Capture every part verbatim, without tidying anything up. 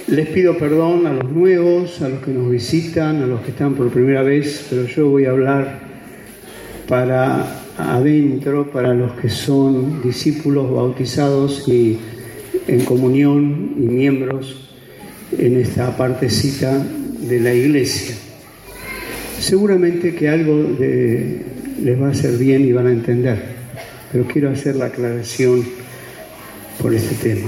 Les pido perdón a los nuevos, a los que nos visitan, a los que están por primera vez, pero yo voy a hablar para adentro, para los que son discípulos bautizados y en comunión y miembros en esta partecita de la iglesia. Seguramente que algo de, les va a hacer bien y van a entender, pero quiero hacer la aclaración por este tema.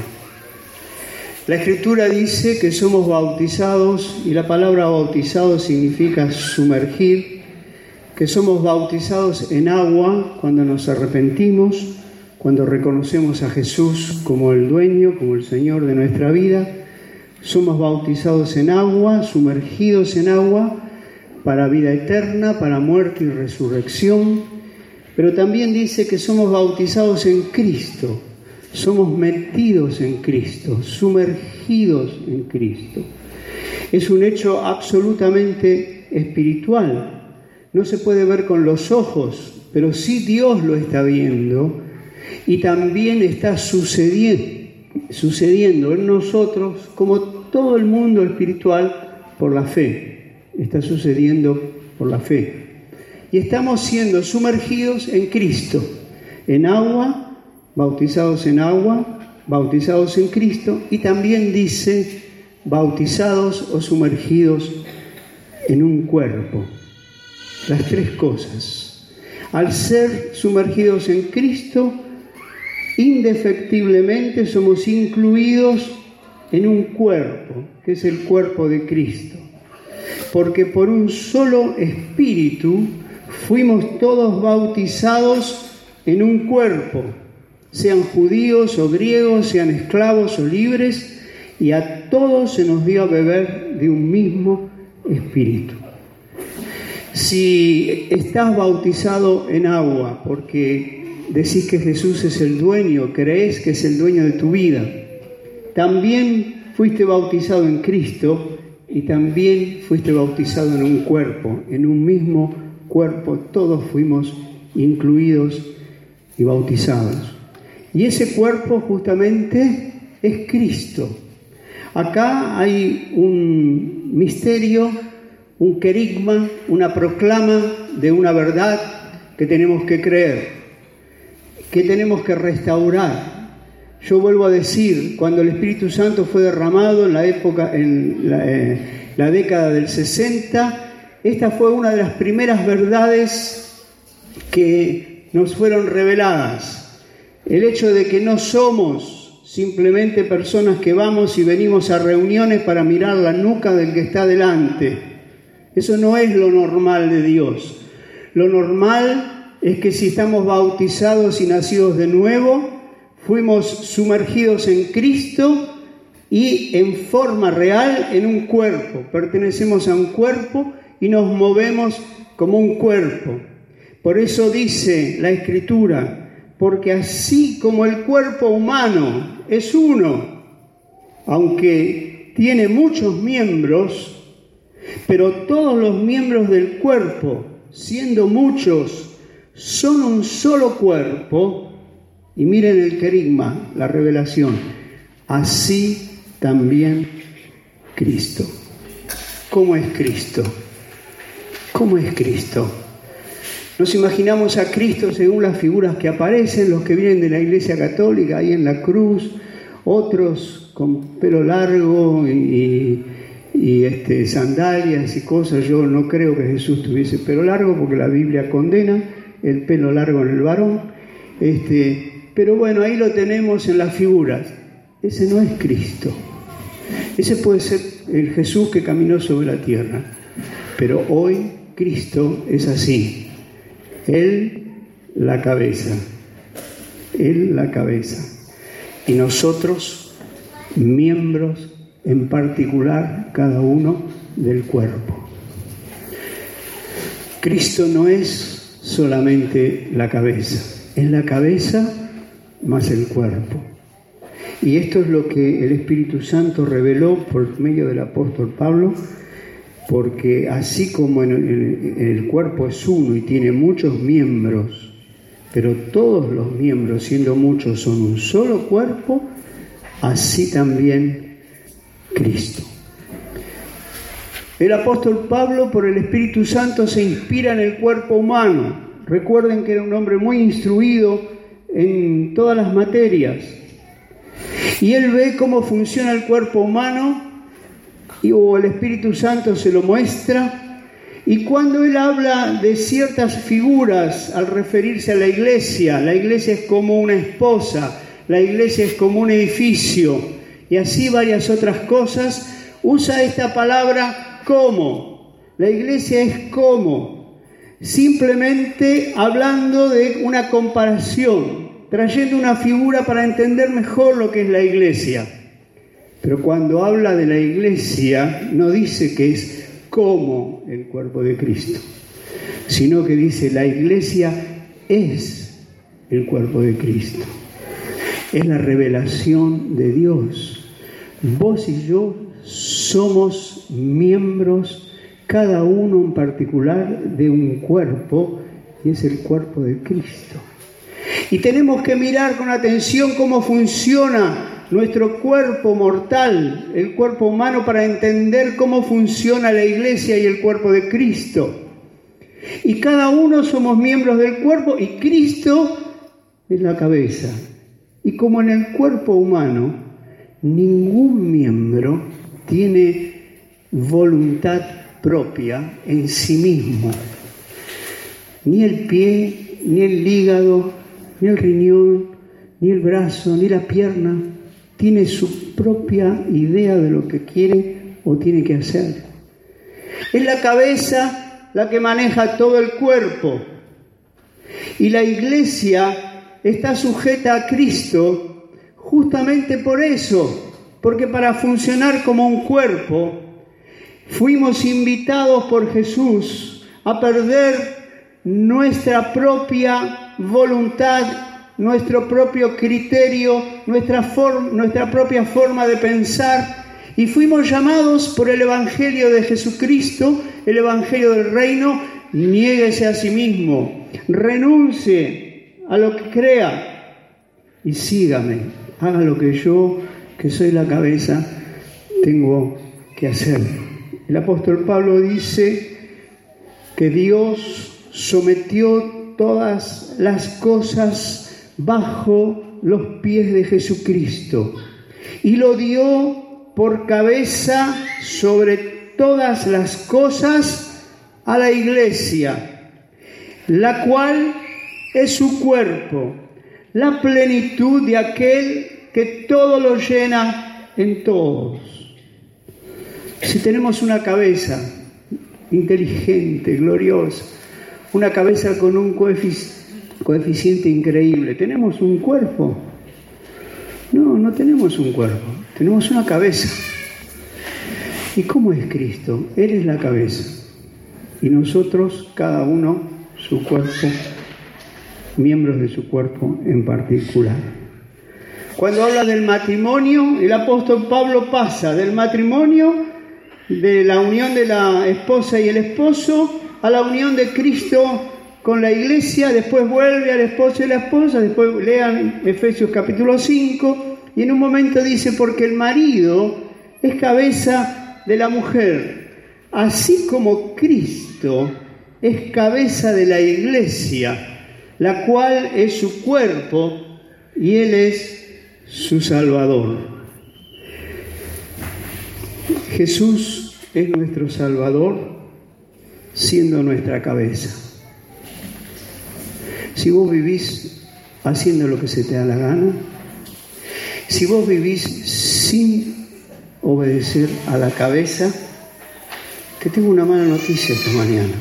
La Escritura dice que somos bautizados, y la palabra bautizado significa sumergir, que somos bautizados en agua cuando nos arrepentimos, cuando reconocemos a Jesús como el dueño, como el Señor de nuestra vida. Somos bautizados en agua, sumergidos en agua, para vida eterna, para muerte y resurrección. Pero también dice que somos bautizados en Cristo. Somos metidos en Cristo, sumergidos en Cristo. Es un hecho absolutamente espiritual. No se puede ver con los ojos, pero sí Dios lo está viendo y también está sucediendo, sucediendo en nosotros, como todo el mundo espiritual, por la fe. Está sucediendo por la fe. Y estamos siendo sumergidos en Cristo, en agua, bautizados en agua, bautizados en Cristo, y también dice bautizados o sumergidos en un cuerpo. Las tres cosas. Al ser sumergidos en Cristo, indefectiblemente somos incluidos en un cuerpo, que es el cuerpo de Cristo. Porque por un solo espíritu fuimos todos bautizados en un cuerpo, sean judíos o griegos, sean esclavos o libres, y a todos se nos dio a beber de un mismo espíritu. Si estás bautizado en agua porque decís que Jesús es el dueño, crees que es el dueño de tu vida, también fuiste bautizado en Cristo y también fuiste bautizado en un cuerpo, en un mismo cuerpo, todos fuimos incluidos y bautizados. Y ese cuerpo justamente es Cristo. Acá hay un misterio, un querigma, una proclama de una verdad que tenemos que creer, que tenemos que restaurar. Yo vuelvo a decir, cuando el Espíritu Santo fue derramado en la época, en la, eh, la década del sesenta, esta fue una de las primeras verdades que nos fueron reveladas. El hecho de que no somos simplemente personas que vamos y venimos a reuniones para mirar la nuca del que está delante. Eso no es lo normal de Dios. Lo normal es que si estamos bautizados y nacidos de nuevo, fuimos sumergidos en Cristo y en forma real en un cuerpo. Pertenecemos a un cuerpo y nos movemos como un cuerpo. Por eso dice la Escritura, porque así como el cuerpo humano es uno, aunque tiene muchos miembros, pero todos los miembros del cuerpo, siendo muchos, son un solo cuerpo. Y miren el querigma, la revelación, así también Cristo. ¿Cómo es Cristo? ¿Cómo es Cristo? Nos imaginamos a Cristo según las figuras que aparecen, los que vienen de la Iglesia Católica, ahí en la cruz, otros con pelo largo y, y este, sandalias y cosas. Yo no creo que Jesús tuviese pelo largo porque la Biblia condena el pelo largo en el varón. Este, pero bueno, ahí lo tenemos en las figuras. Ese no es Cristo. Ese puede ser el Jesús que caminó sobre la tierra. Pero hoy Cristo es así. Él la cabeza, Él la cabeza, y nosotros miembros en particular, cada uno del cuerpo. Cristo no es solamente la cabeza, es la cabeza más el cuerpo. Y esto es lo que el Espíritu Santo reveló por medio del apóstol Pablo, porque así como en el, en el cuerpo es uno y tiene muchos miembros, pero todos los miembros, siendo muchos, son un solo cuerpo, así también Cristo. El apóstol Pablo, por el Espíritu Santo, se inspira en el cuerpo humano. Recuerden que era un hombre muy instruido en todas las materias. Y él ve cómo funciona el cuerpo humano, y o el Espíritu Santo se lo muestra. Y cuando él habla de ciertas figuras al referirse a la iglesia, la iglesia es como una esposa, la iglesia es como un edificio, y así varias otras cosas, usa esta palabra como. La iglesia es como, simplemente hablando de una comparación, trayendo una figura para entender mejor lo que es la iglesia. Pero cuando habla de la iglesia, no dice que es como el cuerpo de Cristo, sino que dice la iglesia es el cuerpo de Cristo. Es la revelación de Dios. Vos y yo somos miembros, cada uno en particular, de un cuerpo, y es el cuerpo de Cristo. Y tenemos que mirar con atención cómo funciona nuestro cuerpo mortal, el cuerpo humano, para entender cómo funciona la iglesia y el cuerpo de Cristo. Y cada uno somos miembros del cuerpo y Cristo es la cabeza. Y como en el cuerpo humano, ningún miembro tiene voluntad propia en sí mismo. Ni el pie, ni el hígado, ni el riñón, ni el brazo, ni la pierna tiene su propia idea de lo que quiere o tiene que hacer. Es la cabeza la que maneja todo el cuerpo. Y la iglesia está sujeta a Cristo justamente por eso, porque para funcionar como un cuerpo, fuimos invitados por Jesús a perder nuestra propia voluntad, nuestro propio criterio, nuestra, form, nuestra propia forma de pensar, y fuimos llamados por el Evangelio de Jesucristo, el Evangelio del Reino: niéguese a sí mismo, renuncie a lo que crea y sígame, haga lo que yo, que soy la cabeza, tengo que hacer. El apóstol Pablo dice que Dios sometió todas las cosas bajo los pies de Jesucristo y lo dio por cabeza sobre todas las cosas a la iglesia, la cual es su cuerpo, la plenitud de aquel que todo lo llena en todos. Si tenemos una cabeza inteligente, gloriosa, una cabeza con un coefic- coeficiente increíble, ¿tenemos un cuerpo? No, no tenemos un cuerpo, tenemos una cabeza. ¿Y cómo es Cristo? Él es la cabeza. Y nosotros, cada uno, su cuerpo, miembros de su cuerpo en particular. Cuando habla del matrimonio, el apóstol Pablo pasa del matrimonio, de la unión de la esposa y el esposo, a la unión de Cristo con la iglesia, después vuelve al esposo y la esposa, después lean Efesios capítulo cinco, y en un momento dice: porque el marido es cabeza de la mujer, así como Cristo es cabeza de la iglesia, la cual es su cuerpo, y Él es su Salvador. Jesús es nuestro Salvador, siendo nuestra cabeza. Si vos vivís haciendo lo que se te da la gana, si vos vivís sin obedecer a la cabeza, te tengo una mala noticia esta mañana.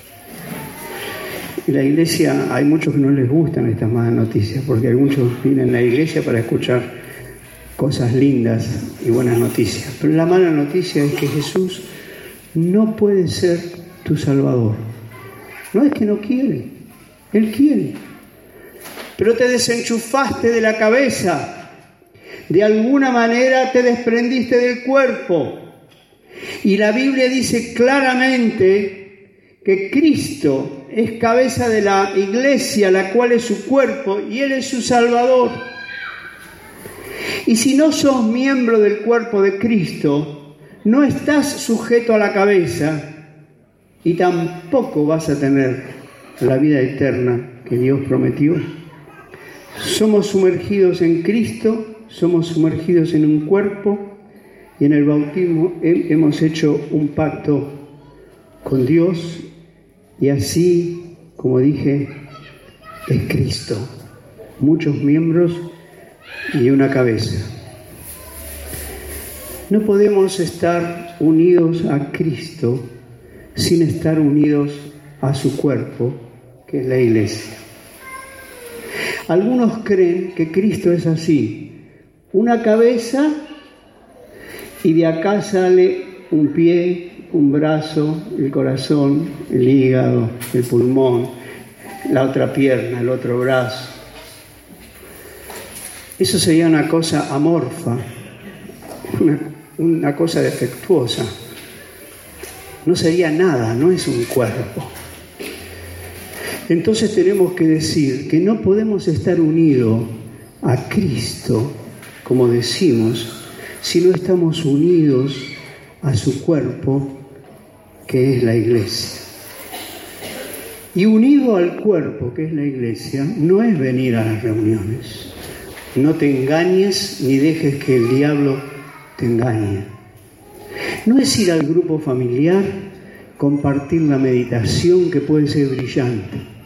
En la iglesia hay muchos que no les gustan estas malas noticias, porque hay muchos que vienen a la iglesia para escuchar cosas lindas y buenas noticias. Pero la mala noticia es que Jesús no puede ser tu Salvador. No es que no quiere, Él quiere. Pero te desenchufaste de la cabeza. De alguna manera te desprendiste del cuerpo. Y la Biblia dice claramente que Cristo es cabeza de la iglesia, la cual es su cuerpo, y Él es su Salvador. Y si no sos miembro del cuerpo de Cristo, no estás sujeto a la cabeza y tampoco vas a tener la vida eterna que Dios prometió. Somos sumergidos en Cristo, somos sumergidos en un cuerpo y en el bautismo hemos hecho un pacto con Dios y así, como dije, es Cristo. Muchos miembros y una cabeza. No podemos estar unidos a Cristo sin estar unidos a su cuerpo, que es la iglesia. Algunos creen que Cristo es así, una cabeza y de acá sale un pie, un brazo, el corazón, el hígado, el pulmón, la otra pierna, el otro brazo. Eso sería una cosa amorfa, una, una cosa defectuosa. No sería nada, no es un cuerpo. Entonces tenemos que decir que no podemos estar unidos a Cristo, como decimos, si no estamos unidos a su cuerpo, que es la iglesia. Y unido al cuerpo, que es la iglesia, no es venir a las reuniones. No te engañes ni dejes que el diablo te engañe. No es ir al grupo familiar, compartir la meditación que puede ser brillante.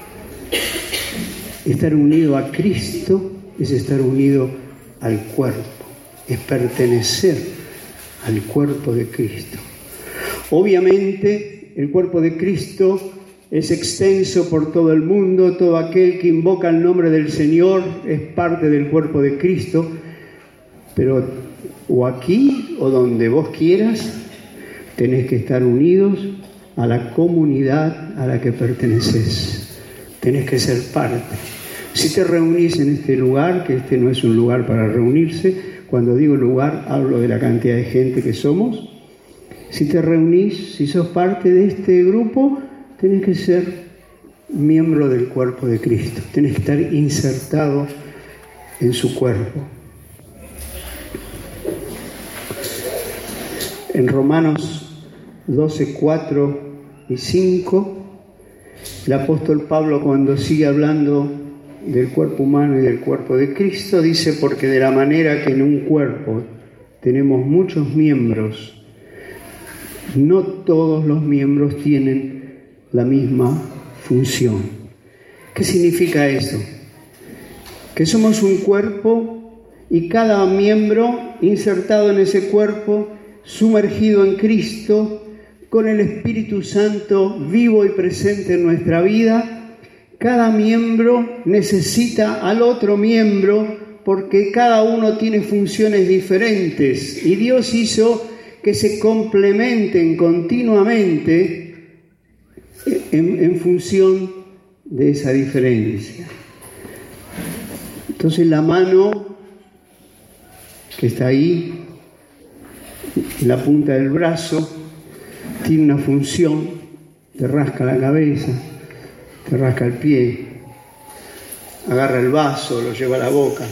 Estar unido a Cristo es estar unido al cuerpo, es pertenecer al cuerpo de Cristo. Obviamente, el cuerpo de Cristo es extenso por todo el mundo. Todo aquel que invoca el nombre del Señor es parte del cuerpo de Cristo. Pero o aquí o donde vos quieras, tenés que estar unidos a la comunidad a la que perteneces. Tenés que ser parte. Si te reunís en este lugar, que este no es un lugar para reunirse, cuando digo lugar hablo de la cantidad de gente que somos. Si te reunís, si sos parte de este grupo, tenés que ser miembro del cuerpo de Cristo. Tenés que estar insertado en su cuerpo. En Romanos doce, cuatro y cinco, el apóstol Pablo, cuando sigue hablando del cuerpo humano y del cuerpo de Cristo, dice: porque de la manera que en un cuerpo tenemos muchos miembros, no todos los miembros tienen la misma función. ¿Qué significa eso? Que somos un cuerpo y cada miembro insertado en ese cuerpo, sumergido en Cristo, con el Espíritu Santo vivo y presente en nuestra vida. Cada miembro necesita al otro miembro porque cada uno tiene funciones diferentes y Dios hizo que se complementen continuamente en, en función de esa diferencia. Entonces la mano que está ahí, en la punta del brazo, tiene una función: te rasca la cabeza, te rasca el pie, agarra el vaso, lo lleva a la boca.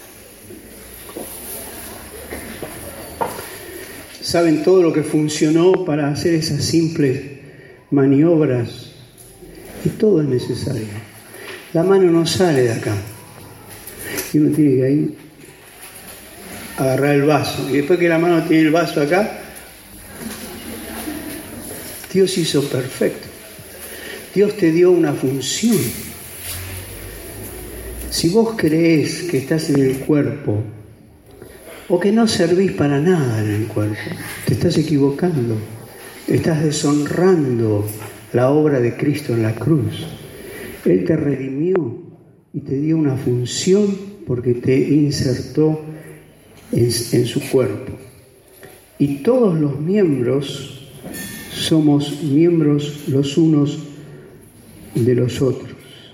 ¿Saben todo lo que funcionó para hacer esas simples maniobras? Y todo es necesario. La mano no sale de acá. Y uno tiene que ahí agarrar el vaso. Y después que la mano tiene el vaso acá, Dios hizo perfecto. Dios te dio una función. Si vos creés que estás en el cuerpo o que no servís para nada en el cuerpo, te estás equivocando. Estás deshonrando la obra de Cristo en la cruz. Él te redimió y te dio una función porque te insertó en, en su cuerpo. Y todos los miembros somos miembros los unos de los otros.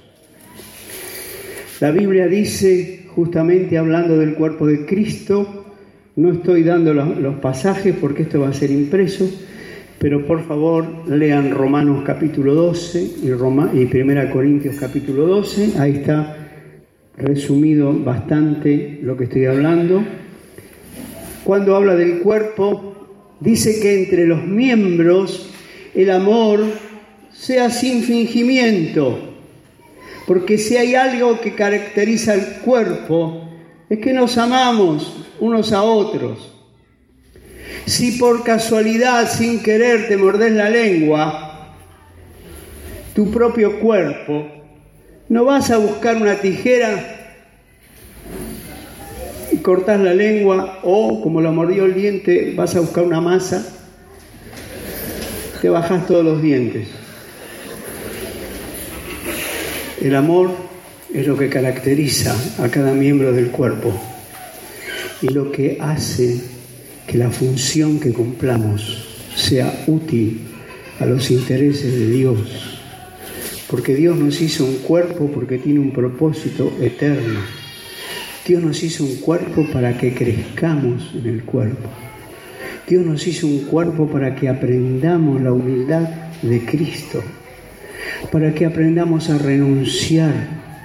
La Biblia dice, justamente hablando del cuerpo de Cristo, no estoy dando los, los pasajes porque esto va a ser impreso, pero por favor lean Romanos capítulo doce y, Roma, y Primera Corintios capítulo doce. Ahí está resumido bastante lo que estoy hablando. Cuando habla del cuerpo, dice que entre los miembros el amor sea sin fingimiento, porque si hay algo que caracteriza al cuerpo, es que nos amamos unos a otros. Si por casualidad, sin querer, te mordés la lengua, tu propio cuerpo, no vas a buscar una tijera y cortás la lengua, o como lo mordió el diente, vas a buscar una masa, te bajás todos los dientes. El amor es lo que caracteriza a cada miembro del cuerpo y lo que hace que la función que cumplamos sea útil a los intereses de Dios. Porque Dios nos hizo un cuerpo porque tiene un propósito eterno. Dios nos hizo un cuerpo para que crezcamos en el cuerpo. Dios nos hizo un cuerpo para que aprendamos la humildad de Cristo, para que aprendamos a renunciar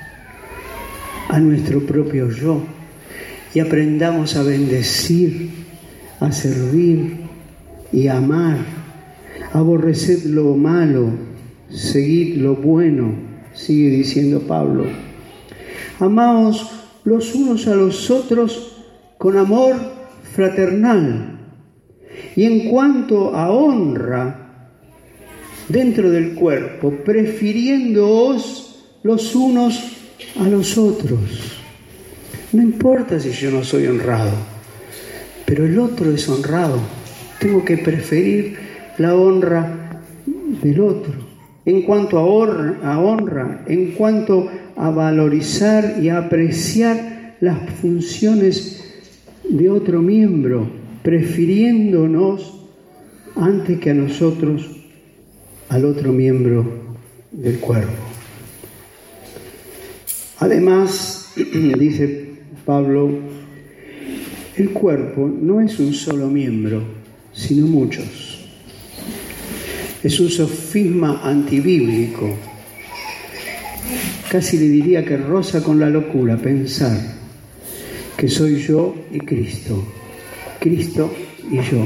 a nuestro propio yo y aprendamos a bendecir, a servir y a amar, aborreced lo malo, seguid lo bueno, sigue diciendo Pablo. Amaos los unos a los otros con amor fraternal. Y en cuanto a honra dentro del cuerpo, prefiriéndoos los unos a los otros. No importa si yo no soy honrado, pero el otro es honrado. Tengo que preferir la honra del otro. En cuanto a honra, a honra, en cuanto a valorizar y a apreciar las funciones de otro miembro, prefiriéndonos antes que a nosotros al otro miembro del cuerpo. Además, dice Pablo, el cuerpo no es un solo miembro, sino muchos. Es un sofisma antibíblico. Casi le diría que roza con la locura pensar que soy yo y Cristo, Cristo y yo,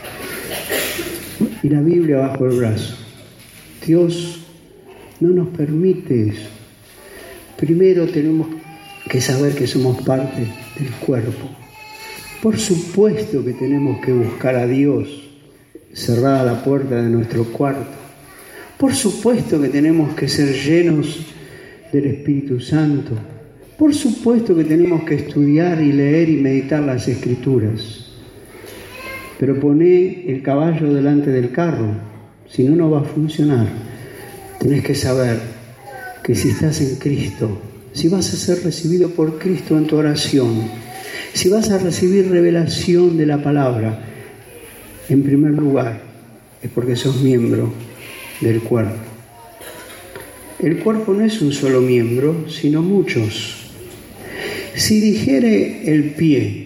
y la Biblia bajo el brazo. Dios no nos permite eso. Primero tenemos que saber que somos parte del cuerpo. Por supuesto que tenemos que buscar a Dios cerrada la puerta de nuestro cuarto. Por supuesto que tenemos que ser llenos del Espíritu Santo. Por supuesto que tenemos que estudiar y leer y meditar las Escrituras. Pero poné el caballo delante del carro, si no, no va a funcionar. Tenés que saber que si estás en Cristo, si vas a ser recibido por Cristo en tu oración, si vas a recibir revelación de la palabra, en primer lugar, es porque sos miembro del cuerpo. El cuerpo no es un solo miembro, sino muchos. Si dijere el pie,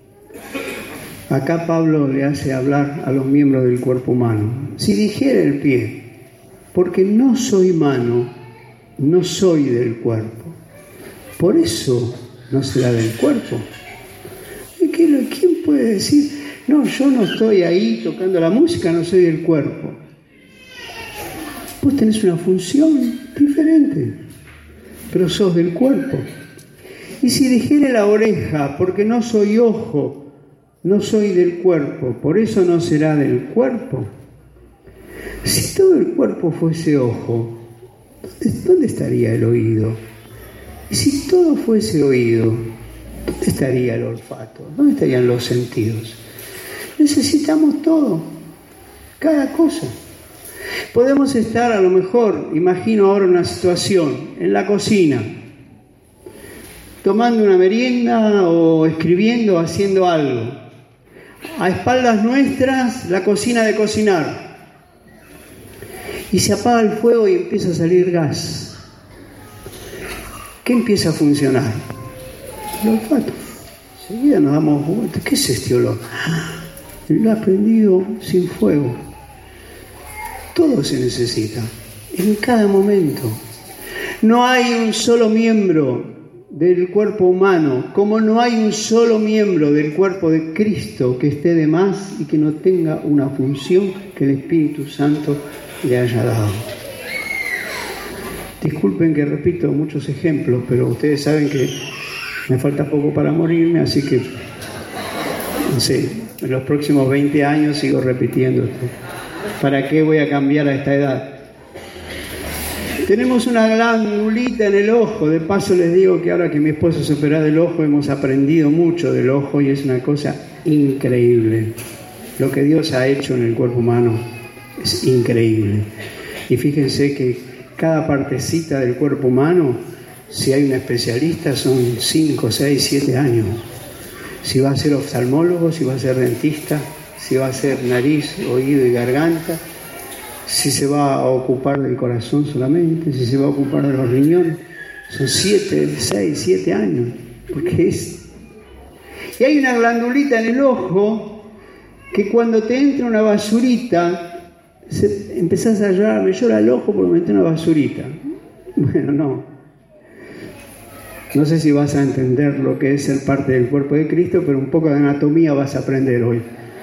acá Pablo le hace hablar a los miembros del cuerpo humano, si dijere el pie, porque no soy mano, no soy del cuerpo, por eso no será del cuerpo. ¿Quién puede decir, no, yo no estoy ahí tocando la música, no soy del cuerpo? Vos tenés una función diferente, pero sos del cuerpo. Y si dijere la oreja, porque no soy ojo, no soy del cuerpo, por eso no será del cuerpo. Si todo el cuerpo fuese ojo, ¿dónde, dónde estaría el oído? Y si todo fuese oído, ¿dónde estaría el olfato? ¿Dónde estarían los sentidos? Necesitamos todo, cada cosa. Podemos estar, a lo mejor, imagino ahora una situación, en la cocina, tomando una merienda o escribiendo o haciendo algo. A espaldas nuestras, la cocina de cocinar. Y se apaga el fuego y empieza a salir gas. ¿Qué empieza a funcionar? El olfato. Enseguida nos damos cuenta, ¿qué es este olor? Lo ha prendido sin fuego. Todo se necesita, en cada momento. No hay un solo miembro del cuerpo humano, como no hay un solo miembro del cuerpo de Cristo que esté de más y que no tenga una función que el Espíritu Santo le haya dado. Disculpen que repito muchos ejemplos, pero ustedes saben que me falta poco para morirme, así que, no sé, en los próximos veinte años sigo repitiendo esto. ¿Para qué voy a cambiar a esta edad? Tenemos una glandulita en el ojo. De paso les digo que ahora que mi esposo se operó del ojo, hemos aprendido mucho del ojo y es una cosa increíble. Lo que Dios ha hecho en el cuerpo humano es increíble. Y fíjense que cada partecita del cuerpo humano, si hay un especialista, son cinco, seis, siete años. Si va a ser oftalmólogo, si va a ser dentista, si va a ser nariz, oído y garganta, si se va a ocupar del corazón solamente, si se va a ocupar de los riñones, son siete, seis, siete años, porque es... Y hay una glandulita en el ojo que cuando te entra una basurita, se, empezás a llorar, me llora el ojo porque me entra una basurita. Bueno, no. No sé si vas a entender lo que es ser parte del cuerpo de Cristo, pero un poco de anatomía vas a aprender hoy.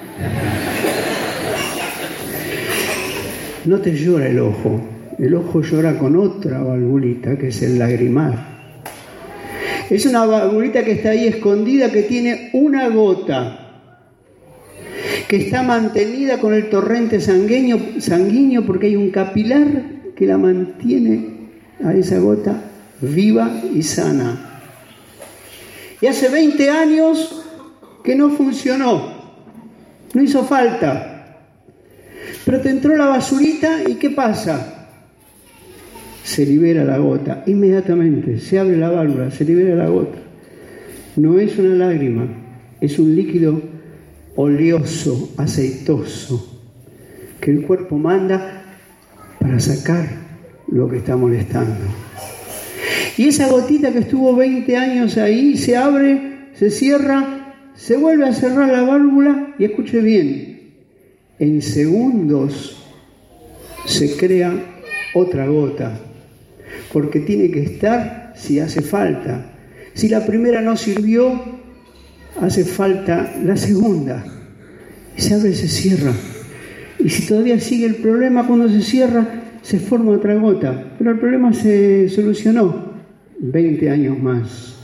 No te llora el ojo, el ojo llora con otra valvulita que es el lagrimal. Es una valvulita que está ahí escondida, que tiene una gota, que está mantenida con el torrente sanguíneo, sanguíneo porque hay un capilar que la mantiene a esa gota viva y sana. Y hace veinte años que no funcionó, no hizo falta. Pero te entró la basurita y ¿qué pasa? Se libera la gota, inmediatamente, se abre la válvula, se libera la gota. No es una lágrima, es un líquido oleoso, aceitoso, que el cuerpo manda para sacar lo que está molestando. Y esa gotita que estuvo veinte años ahí, se abre, se cierra, se vuelve a cerrar la válvula y escuche bien, en segundos se crea otra gota, porque tiene que estar si hace falta. Si la primera no sirvió, hace falta la segunda. Y se abre y se cierra. Y si todavía sigue el problema, cuando se cierra, se forma otra gota. Pero el problema se solucionó veinte años más.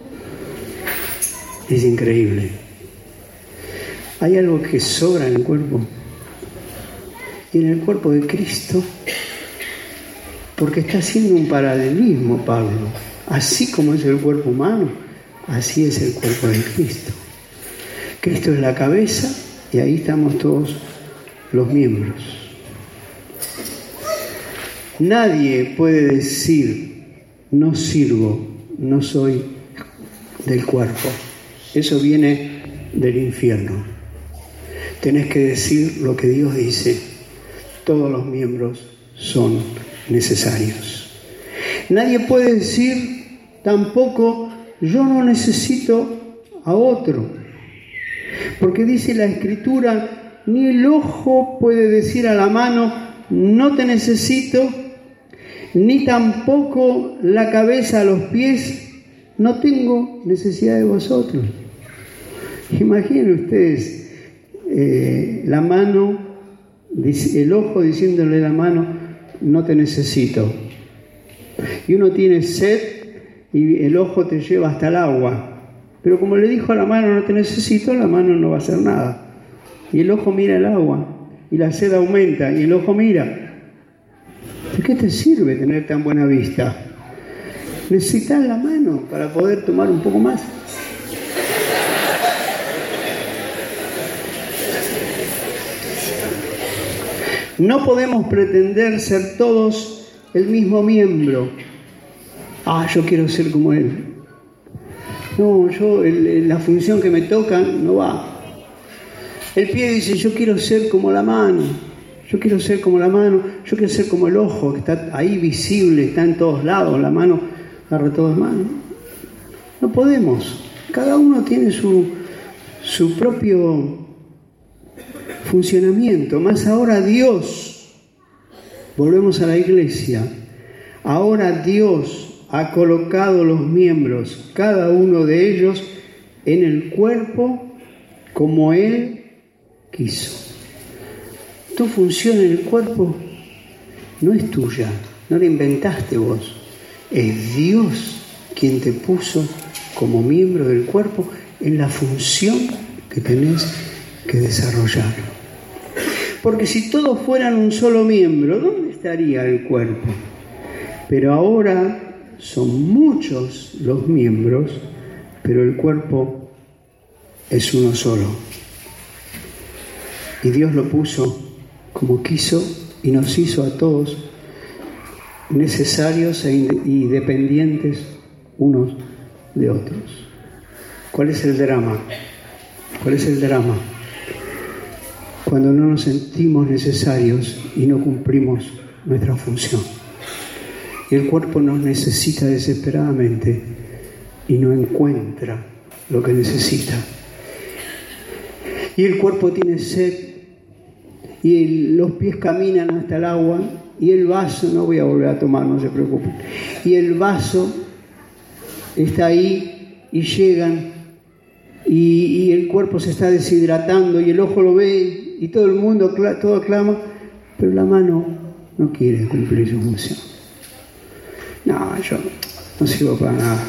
Es increíble. Hay algo que sobra en el cuerpo. Y en el cuerpo de Cristo, porque está haciendo un paralelismo Pablo. Así como es el cuerpo humano, así es el cuerpo de Cristo. Cristo es la cabeza y ahí estamos todos los miembros. Nadie puede decir, no sirvo, no soy del cuerpo. Eso viene del infierno. Tenés que decir lo que Dios dice. Todos los miembros son necesarios. Nadie puede decir tampoco, yo no necesito a otro. Porque dice la Escritura, ni el ojo puede decir a la mano, no te necesito, ni tampoco la cabeza a los pies, no tengo necesidad de vosotros. Imaginen ustedes eh, la mano, el ojo diciéndole a la mano, no te necesito. Y uno tiene sed y el ojo te lleva hasta el agua. Pero como le dijo a la mano, no te necesito, la mano no va a hacer nada. Y el ojo mira el agua y la sed aumenta y el ojo mira. ¿De qué te sirve tener tan buena vista? Necesitas la mano para poder tomar un poco más. No podemos pretender ser todos el mismo miembro. Ah, yo quiero ser como él. No, yo, el, la función que me toca no va. El pie dice, yo quiero ser como la mano. Yo quiero ser como la mano. Yo quiero ser como el ojo, que está ahí visible, está en todos lados. La mano agarra todas manos. No podemos. Cada uno tiene su, su propio funcionamiento, más ahora Dios, volvemos a la iglesia, ahora Dios ha colocado los miembros, cada uno de ellos, en el cuerpo como Él quiso. Tu función en el cuerpo no es tuya, no la inventaste vos. Es Dios quien te puso como miembro del cuerpo en la función que tenés que desarrollar. Porque si todos fueran un solo miembro, ¿dónde estaría el cuerpo? Pero ahora son muchos los miembros, pero el cuerpo es uno solo. Y Dios lo puso como quiso y nos hizo a todos necesarios y dependientes unos de otros. ¿Cuál es el drama? ¿Cuál es el drama? Cuando no nos sentimos necesarios y no cumplimos nuestra función. Y el cuerpo nos necesita desesperadamente y no encuentra lo que necesita. Y el cuerpo tiene sed y el, los pies caminan hasta el agua y el vaso, no voy a volver a tomar, no se preocupen, y el vaso está ahí y llegan y, y el cuerpo se está deshidratando y el ojo lo ve y todo el mundo, todo clama, pero la mano no quiere cumplir su función. No, yo no sirvo para nada.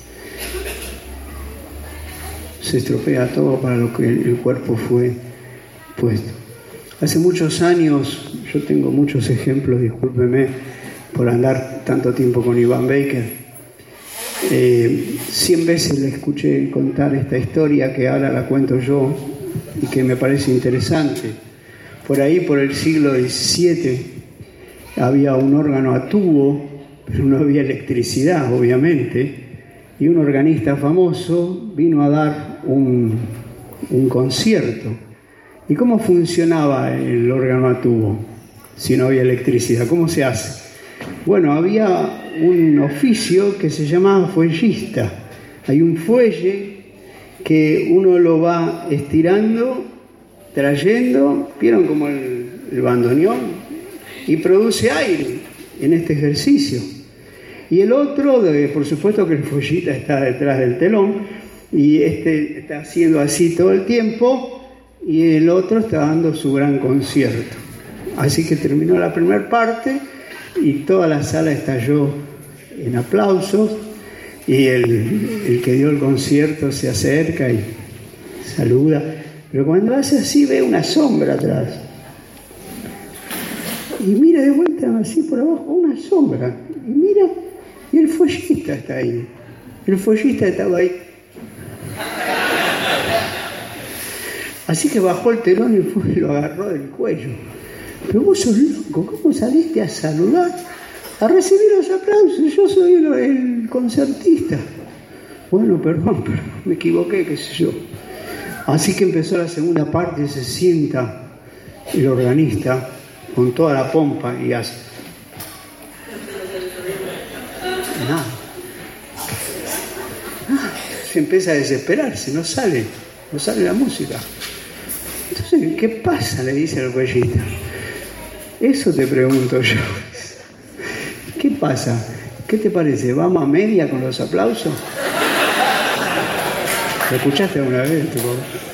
Se estropea todo para lo que el cuerpo fue puesto. Hace muchos años, yo tengo muchos ejemplos, discúlpeme por andar tanto tiempo con Iván Baker. Eh, cien veces le escuché contar esta historia que ahora la cuento yo y que me parece interesante. Por ahí, por el siglo diecisiete, había un órgano a tubo, pero no había electricidad, obviamente, y un organista famoso vino a dar un, un concierto. ¿Y cómo funcionaba el órgano a tubo si no había electricidad? ¿Cómo se hace? Bueno, había un oficio que se llamaba fuellista. Hay un fuelle que uno lo va estirando, trayendo, ¿vieron como el, el bandoneón? Y produce aire en este ejercicio. Y el otro, de, por supuesto que el fuellista está detrás del telón, y este está haciendo así todo el tiempo, y el otro está dando su gran concierto. Así que terminó la primera parte y toda la sala estalló en aplausos y el, el que dio el concierto se acerca y saluda, pero cuando hace así ve una sombra atrás y mira de vuelta así por abajo, una sombra, y mira, y el fuellista está ahí, el fuellista estaba ahí. Así que bajó el telón y fue, lo agarró del cuello. Pero vos sos loco, ¿cómo saliste a saludar? A recibir los aplausos, yo soy el, el concertista. Bueno, perdón, perdón, me equivoqué, qué sé yo. Así que empezó la segunda parte y se sienta el organista con toda la pompa y hace... Nada. Ah, se empieza a desesperarse, no sale, no sale la música. Entonces, ¿qué pasa?, le dice el fuellista. Eso te pregunto yo. ¿Qué pasa? ¿Qué te parece? ¿Vamos a media con los aplausos? ¿Lo escuchaste alguna vez? Tipo?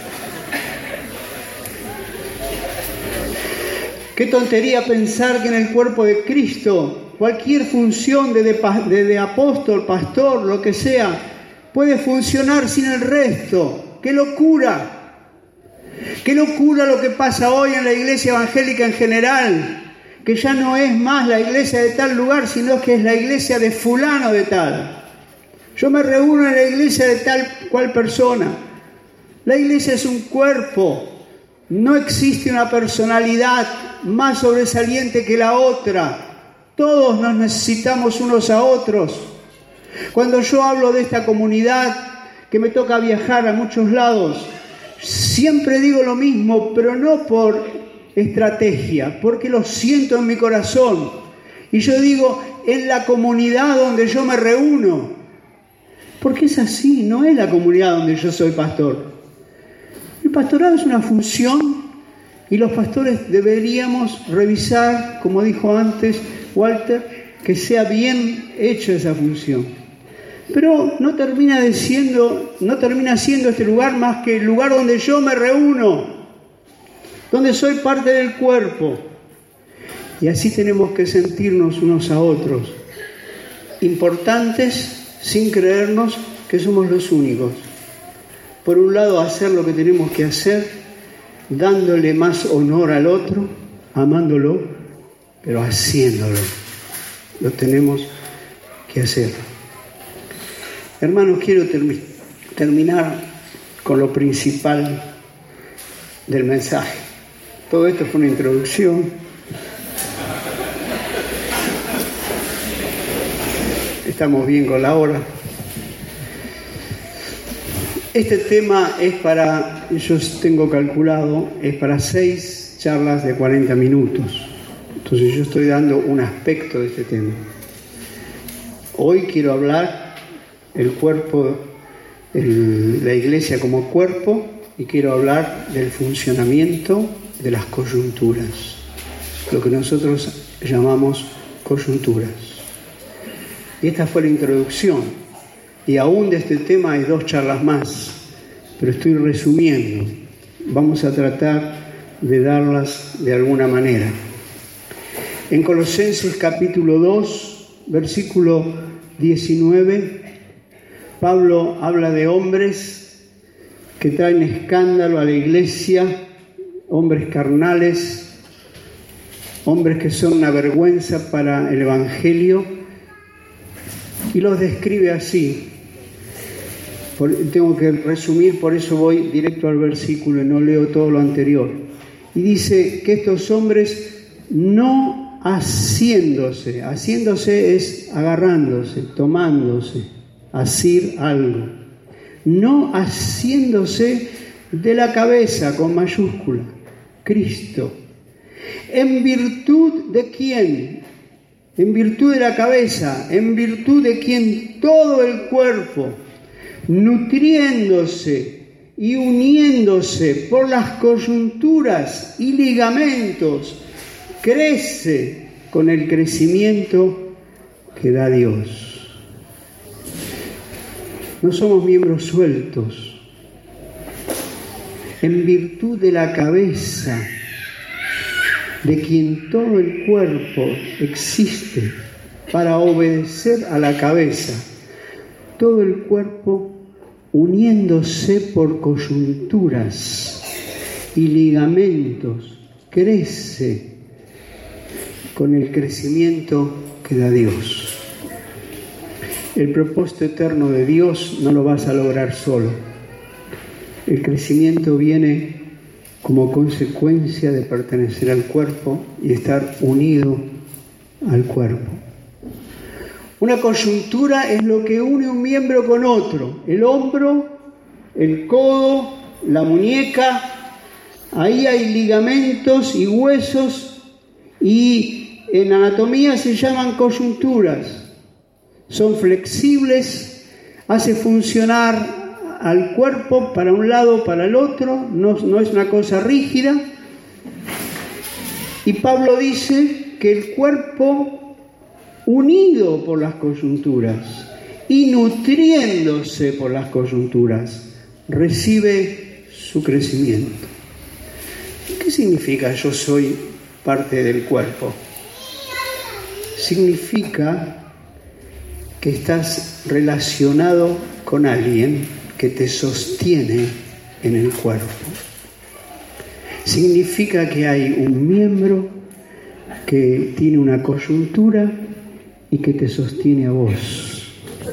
Qué tontería pensar que en el cuerpo de Cristo cualquier función de, de, de, de apóstol, pastor, lo que sea, puede funcionar sin el resto. ¡Qué locura! ¡Qué locura lo que pasa hoy en la iglesia evangélica en general! Que ya no es más la iglesia de tal lugar, sino que es la iglesia de fulano de tal. Yo me reúno en la iglesia de tal cual persona. La iglesia es un cuerpo. No existe una personalidad más sobresaliente que la otra. Todos nos necesitamos unos a otros. Cuando yo hablo de esta comunidad, que me toca viajar a muchos lados, siempre digo lo mismo, pero no por estrategia, porque lo siento en mi corazón. Y yo digo, en la comunidad donde yo me reúno, porque es así, no es la comunidad donde yo soy pastor. El pastorado es una función y los pastores deberíamos revisar, como dijo antes Walter, que sea bien hecha esa función. Pero no termina de siendo, no termina siendo este lugar más que el lugar donde yo me reúno, donde soy parte del cuerpo. Y así tenemos que sentirnos unos a otros, importantes sin creernos que somos los únicos. Por un lado, hacer lo que tenemos que hacer, dándole más honor al otro, amándolo, pero haciéndolo. Lo tenemos que hacer. Hermanos, quiero termi- terminar con lo principal del mensaje. Todo esto fue una introducción. Estamos bien con la hora. Este tema es para, yo tengo calculado, es para seis charlas de cuarenta minutos. Entonces yo estoy dando un aspecto de este tema. Hoy quiero hablar el cuerpo, el, la iglesia como cuerpo, y quiero hablar del funcionamiento de las coyunturas, lo que nosotros llamamos coyunturas. Y esta fue la introducción. Y aún de este tema hay dos charlas más, pero estoy resumiendo. Vamos a tratar de darlas de alguna manera. En Colosenses capítulo dos, versículo diecinueve, Pablo habla de hombres que traen escándalo a la iglesia, hombres carnales, hombres que son una vergüenza para el Evangelio, y los describe así. Por, tengo que resumir, por eso voy directo al versículo y no leo todo lo anterior. Y dice que estos hombres no haciéndose, haciéndose es agarrándose, tomándose, asir algo, no haciéndose de la cabeza con mayúscula, Cristo. ¿En virtud de quién? En virtud de la cabeza, en virtud de quien todo el cuerpo, nutriéndose y uniéndose por las coyunturas y ligamentos, crece con el crecimiento que da Dios. No somos miembros sueltos. En virtud de la cabeza, de quien todo el cuerpo existe para obedecer a la cabeza, todo el cuerpo uniéndose por coyunturas y ligamentos, crece con el crecimiento que da Dios. El propósito eterno de Dios no lo vas a lograr solo. El crecimiento viene como consecuencia de pertenecer al cuerpo y estar unido al cuerpo. Una coyuntura es lo que une un miembro con otro. El hombro, el codo, la muñeca. Ahí hay ligamentos y huesos y en anatomía se llaman coyunturas. Son flexibles, hace funcionar al cuerpo para un lado, para el otro, no, no es una cosa rígida. Y Pablo dice que el cuerpo, unido por las coyunturas y nutriéndose por las coyunturas, recibe su crecimiento. ¿Qué significa yo soy parte del cuerpo? Significa que estás relacionado con alguien que te sostiene en el cuerpo. Significa que hay un miembro que tiene una coyuntura y que te sostiene a vos.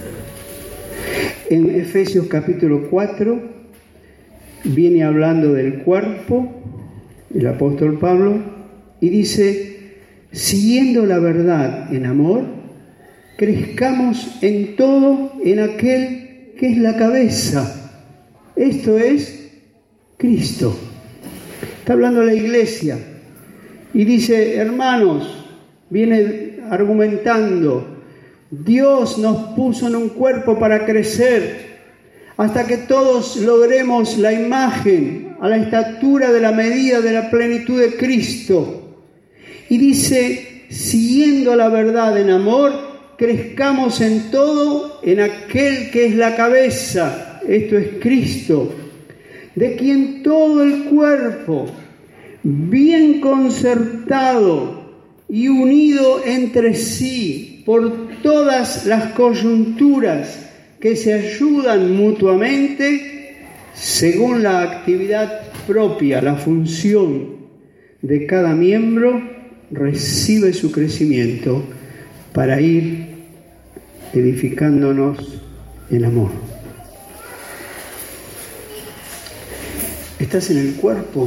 En Efesios capítulo cuatro viene hablando del cuerpo, el apóstol Pablo, y dice, siguiendo la verdad en amor, crezcamos en todo en aquel que es la cabeza. Esto es Cristo. Está hablando la iglesia y dice, hermanos, viene argumentando, Dios nos puso en un cuerpo para crecer hasta que todos logremos la imagen a la estatura de la medida de la plenitud de Cristo. Y dice, siguiendo la verdad en amor, crezcamos en todo en aquel que es la cabeza, esto es Cristo, de quien todo el cuerpo, bien concertado y unido entre sí por todas las coyunturas que se ayudan mutuamente, según la actividad propia, la función de cada miembro, recibe su crecimiento para ir edificándonos en amor. ¿Estás en el cuerpo?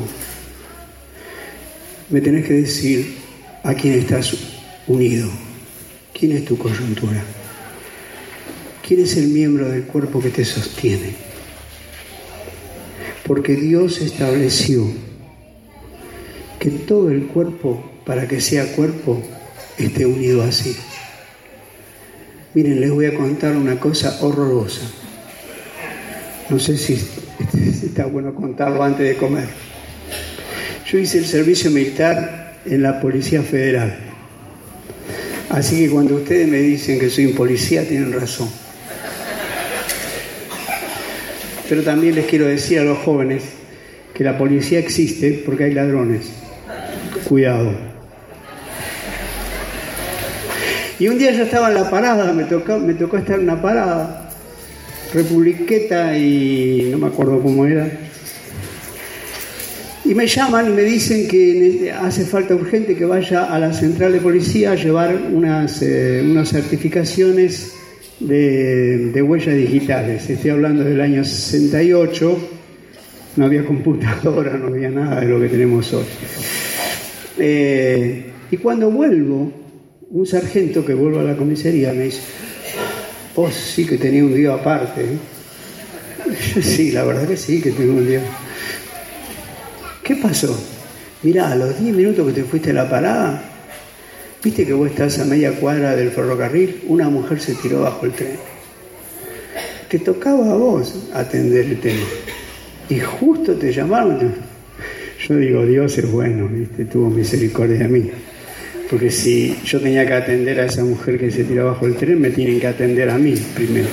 Me tenés que decir a quién estás unido. ¿Quién es tu coyuntura? ¿Quién es el miembro del cuerpo que te sostiene? Porque Dios estableció que todo el cuerpo, para que sea cuerpo, esté unido así. Miren, les voy a contar una cosa horrorosa. No sé si está bueno contarlo antes de comer. Yo hice el servicio militar en la Policía Federal. Así que cuando ustedes me dicen que soy un policía, tienen razón. Pero también les quiero decir a los jóvenes que la policía existe porque hay ladrones. Cuidado. Y un día yo estaba en la parada, me tocó, me tocó estar en una parada, republiqueta y no me acuerdo cómo era. Y me llaman y me dicen que hace falta urgente que vaya a la central de policía a llevar unas, eh, unas certificaciones de, de huellas digitales. Estoy hablando del año sesenta y ocho, no había computadora, no había nada de lo que tenemos hoy. Eh, y cuando vuelvo, un sargento que vuelve a la comisaría me dice: vos sí que tenía un día aparte, ¿eh? Yo, sí, la verdad que sí que tengo un día. ¿Qué pasó? Mirá, a los diez minutos que te fuiste a la parada, viste que vos estás a media cuadra del ferrocarril, una mujer se tiró bajo el tren. Te tocaba a vos atender el tema. Y justo te llamaron. Yo digo, Dios es bueno, ¿viste? Tuvo misericordia de mí. Porque si yo tenía que atender a esa mujer que se tiró bajo el tren, me tienen que atender a mí primero.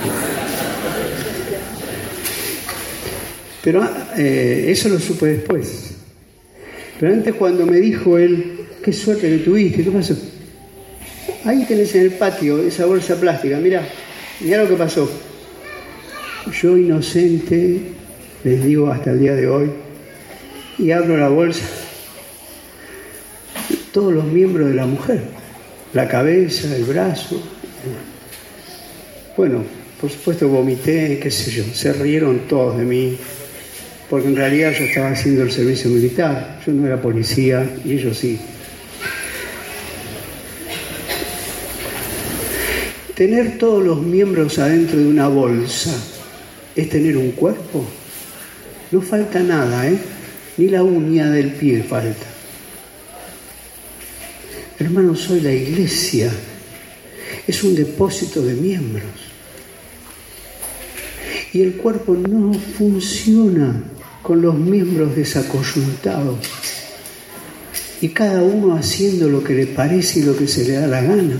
Pero eh, eso lo supe después. Pero antes, cuando me dijo él, qué suerte que tuviste, ¿qué pasó? Ahí tenés en el patio esa bolsa plástica, mirá, mirá lo que pasó. Yo, inocente, les digo hasta el día de hoy, y abro la bolsa, todos los miembros de la mujer, la cabeza, el brazo. Bueno, por supuesto vomité, qué sé yo, se rieron todos de mí, porque en realidad yo estaba haciendo el servicio militar, yo no era policía y ellos sí. Tener todos los miembros adentro de una bolsa es tener un cuerpo. No falta nada, ¿eh? Ni la uña del pie falta. Hermanos, soy la iglesia. Es un depósito de miembros. Y el cuerpo no funciona con los miembros desacoyuntados. Y cada uno haciendo lo que le parece y lo que se le da la gana.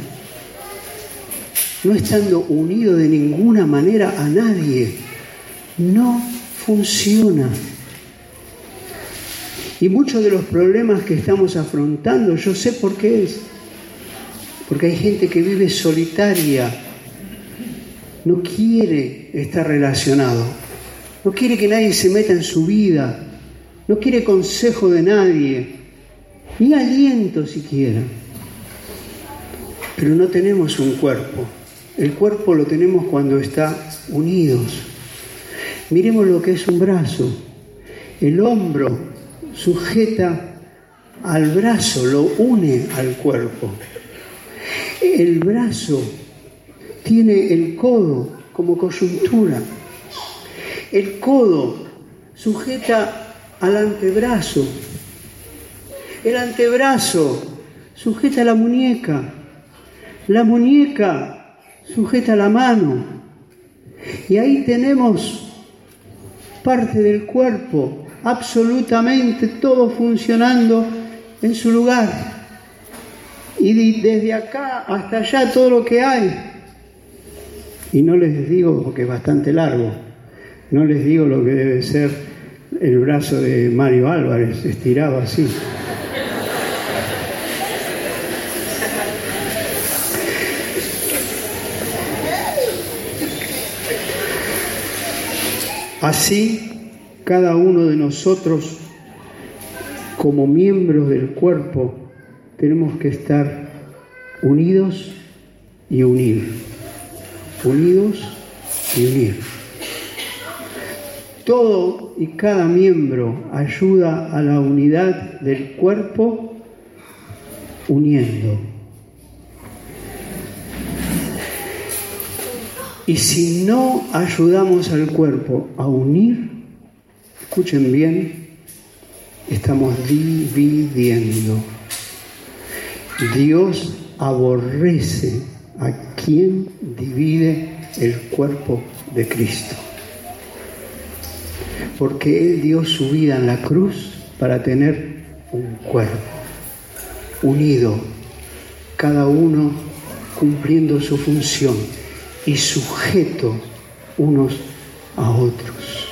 No estando unido de ninguna manera a nadie. No funciona. Y muchos de los problemas que estamos afrontando, yo sé por qué es. Porque hay gente que vive solitaria. No quiere estar relacionado. No quiere que nadie se meta en su vida. No quiere consejo de nadie. Ni aliento siquiera. Pero no tenemos un cuerpo. El cuerpo lo tenemos cuando está unidos. Miremos lo que es un brazo. El hombro sujeta al brazo, lo une al cuerpo. El brazo tiene el codo como coyuntura. El codo sujeta al antebrazo. El antebrazo sujeta la muñeca. La muñeca sujeta la mano. Y ahí tenemos parte del cuerpo, absolutamente todo funcionando en su lugar. y desde acá hasta allá todo lo que hay. Y no les digo, porque es bastante largo, no les digo lo que debe ser el brazo de Mario Álvarez estirado así. Así, cada uno de nosotros, como miembros del cuerpo, tenemos que estar unidos y unir. Unidos y unir. Todo y cada miembro ayuda a la unidad del cuerpo uniendo. Y si no ayudamos al cuerpo a unir, escuchen bien, estamos dividiendo. Dios aborrece a quien divide el cuerpo de Cristo. Porque Él dio su vida en la cruz para tener un cuerpo unido, cada uno cumpliendo su función y sujeto unos a otros.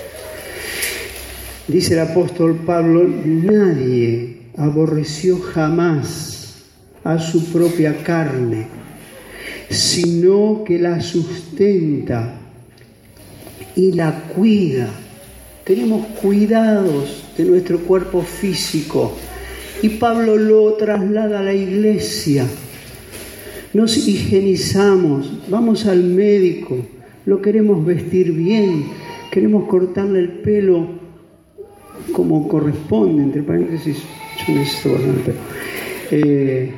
Dice el apóstol Pablo, nadie aborreció jamás a su propia carne, sino que la sustenta y la cuida. Tenemos cuidados de nuestro cuerpo físico y Pablo lo traslada a la iglesia. Nos higienizamos, vamos al médico, lo queremos vestir bien, queremos cortarle el pelo como corresponde, entre paréntesis, yo necesito cortarle el pelo. Eh,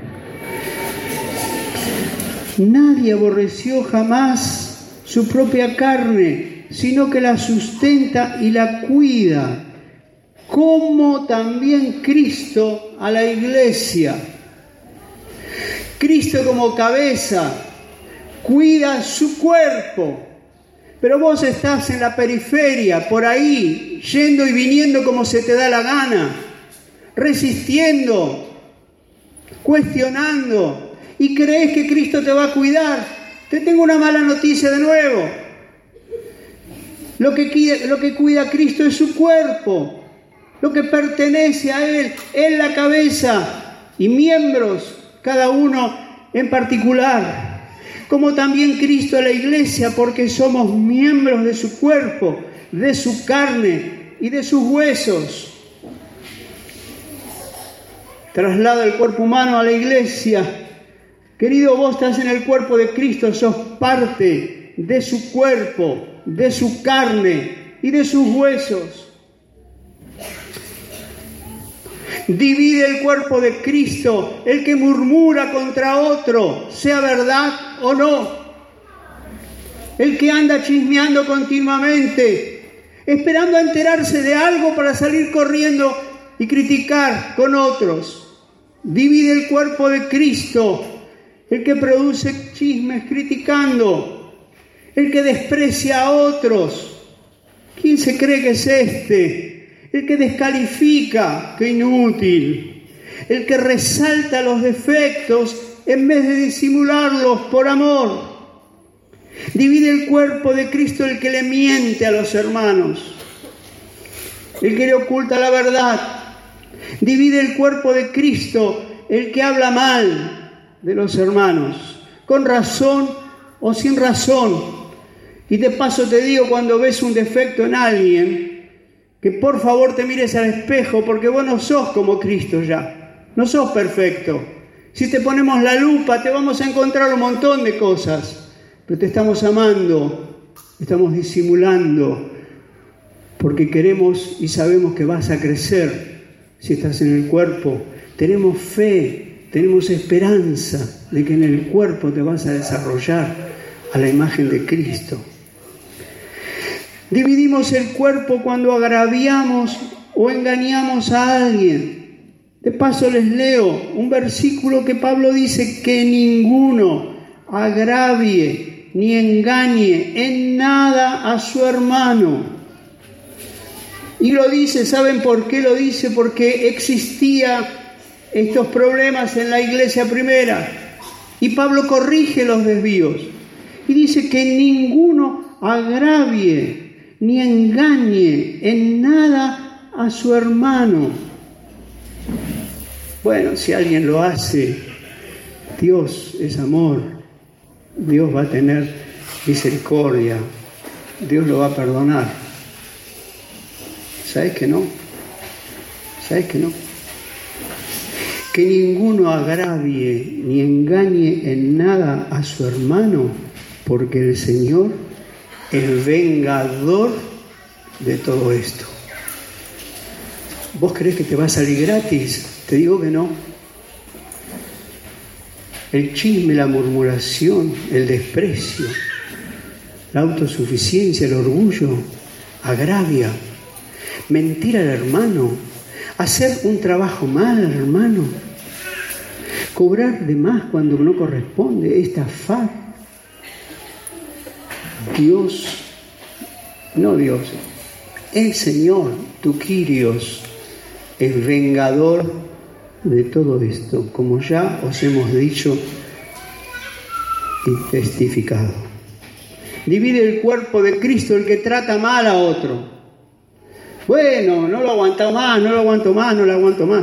nadie aborreció jamás su propia carne, sino que la sustenta y la cuida, como también Cristo a la iglesia. Cristo como cabeza cuida su cuerpo, pero vos estás en la periferia, por ahí, yendo y viniendo como se te da la gana, resistiendo, cuestionando, y crees que Cristo te va a cuidar. Te tengo una mala noticia de nuevo. Lo que cuida, lo que cuida a Cristo es su cuerpo, lo que pertenece a Él, Él la cabeza y miembros, cada uno en particular, como también Cristo a la iglesia, porque somos miembros de su cuerpo, de su carne y de sus huesos. Traslada el cuerpo humano a la iglesia. Querido, vos estás en el cuerpo de Cristo, sos parte de su cuerpo, de su carne y de sus huesos. Divide el cuerpo de Cristo, el que murmura contra otro, sea verdad o no. El que anda chismeando continuamente, esperando a enterarse de algo para salir corriendo y criticar con otros. Divide el cuerpo de Cristo, el que produce chismes criticando, el que desprecia a otros. ¿Quién se cree que es este? El que descalifica, qué inútil. El que resalta los defectos en vez de disimularlos por amor. Divide el cuerpo de Cristo el que le miente a los hermanos, el que le oculta la verdad. Divide el cuerpo de Cristo el que habla mal de los hermanos, con razón o sin razón. Y de paso te digo, cuando ves un defecto en alguien, que por favor te mires al espejo, porque vos no sos como Cristo ya, no sos perfecto. Si te ponemos la lupa te vamos a encontrar un montón de cosas, pero te estamos amando, estamos disimulando, porque queremos y sabemos que vas a crecer si estás en el cuerpo. Tenemos fe, tenemos esperanza de que en el cuerpo te vas a desarrollar a la imagen de Cristo. Dividimos el cuerpo cuando agraviamos o engañamos a alguien. De paso les leo un versículo que Pablo dice que ninguno agravie ni engañe en nada a su hermano. Y lo dice, ¿saben por qué lo dice? Porque existía estos problemas en la iglesia primera. Y Pablo corrige los desvíos y dice que ninguno agravie ni engañe en nada a su hermano. Bueno, si alguien lo hace, Dios es amor, Dios va a tener misericordia, Dios lo va a perdonar. ¿Sabes que no? ¿Sabes que no? Que ninguno agravie ni engañe en nada a su hermano, porque el Señor es vengador de todo esto. ¿Vos creés que te va a salir gratis? Te digo que no. El chisme, la murmuración, el desprecio, la autosuficiencia, el orgullo, agravia. Mentir al hermano, hacer un trabajo mal al hermano, cobrar de más cuando no corresponde, estafar. Dios, no Dios, el Señor, tu Kyrios, es vengador de todo esto, como ya os hemos dicho y testificado. Divide el cuerpo de Cristo el que trata mal a otro. Bueno, no lo aguanto más, no lo aguanto más, no lo aguanto más.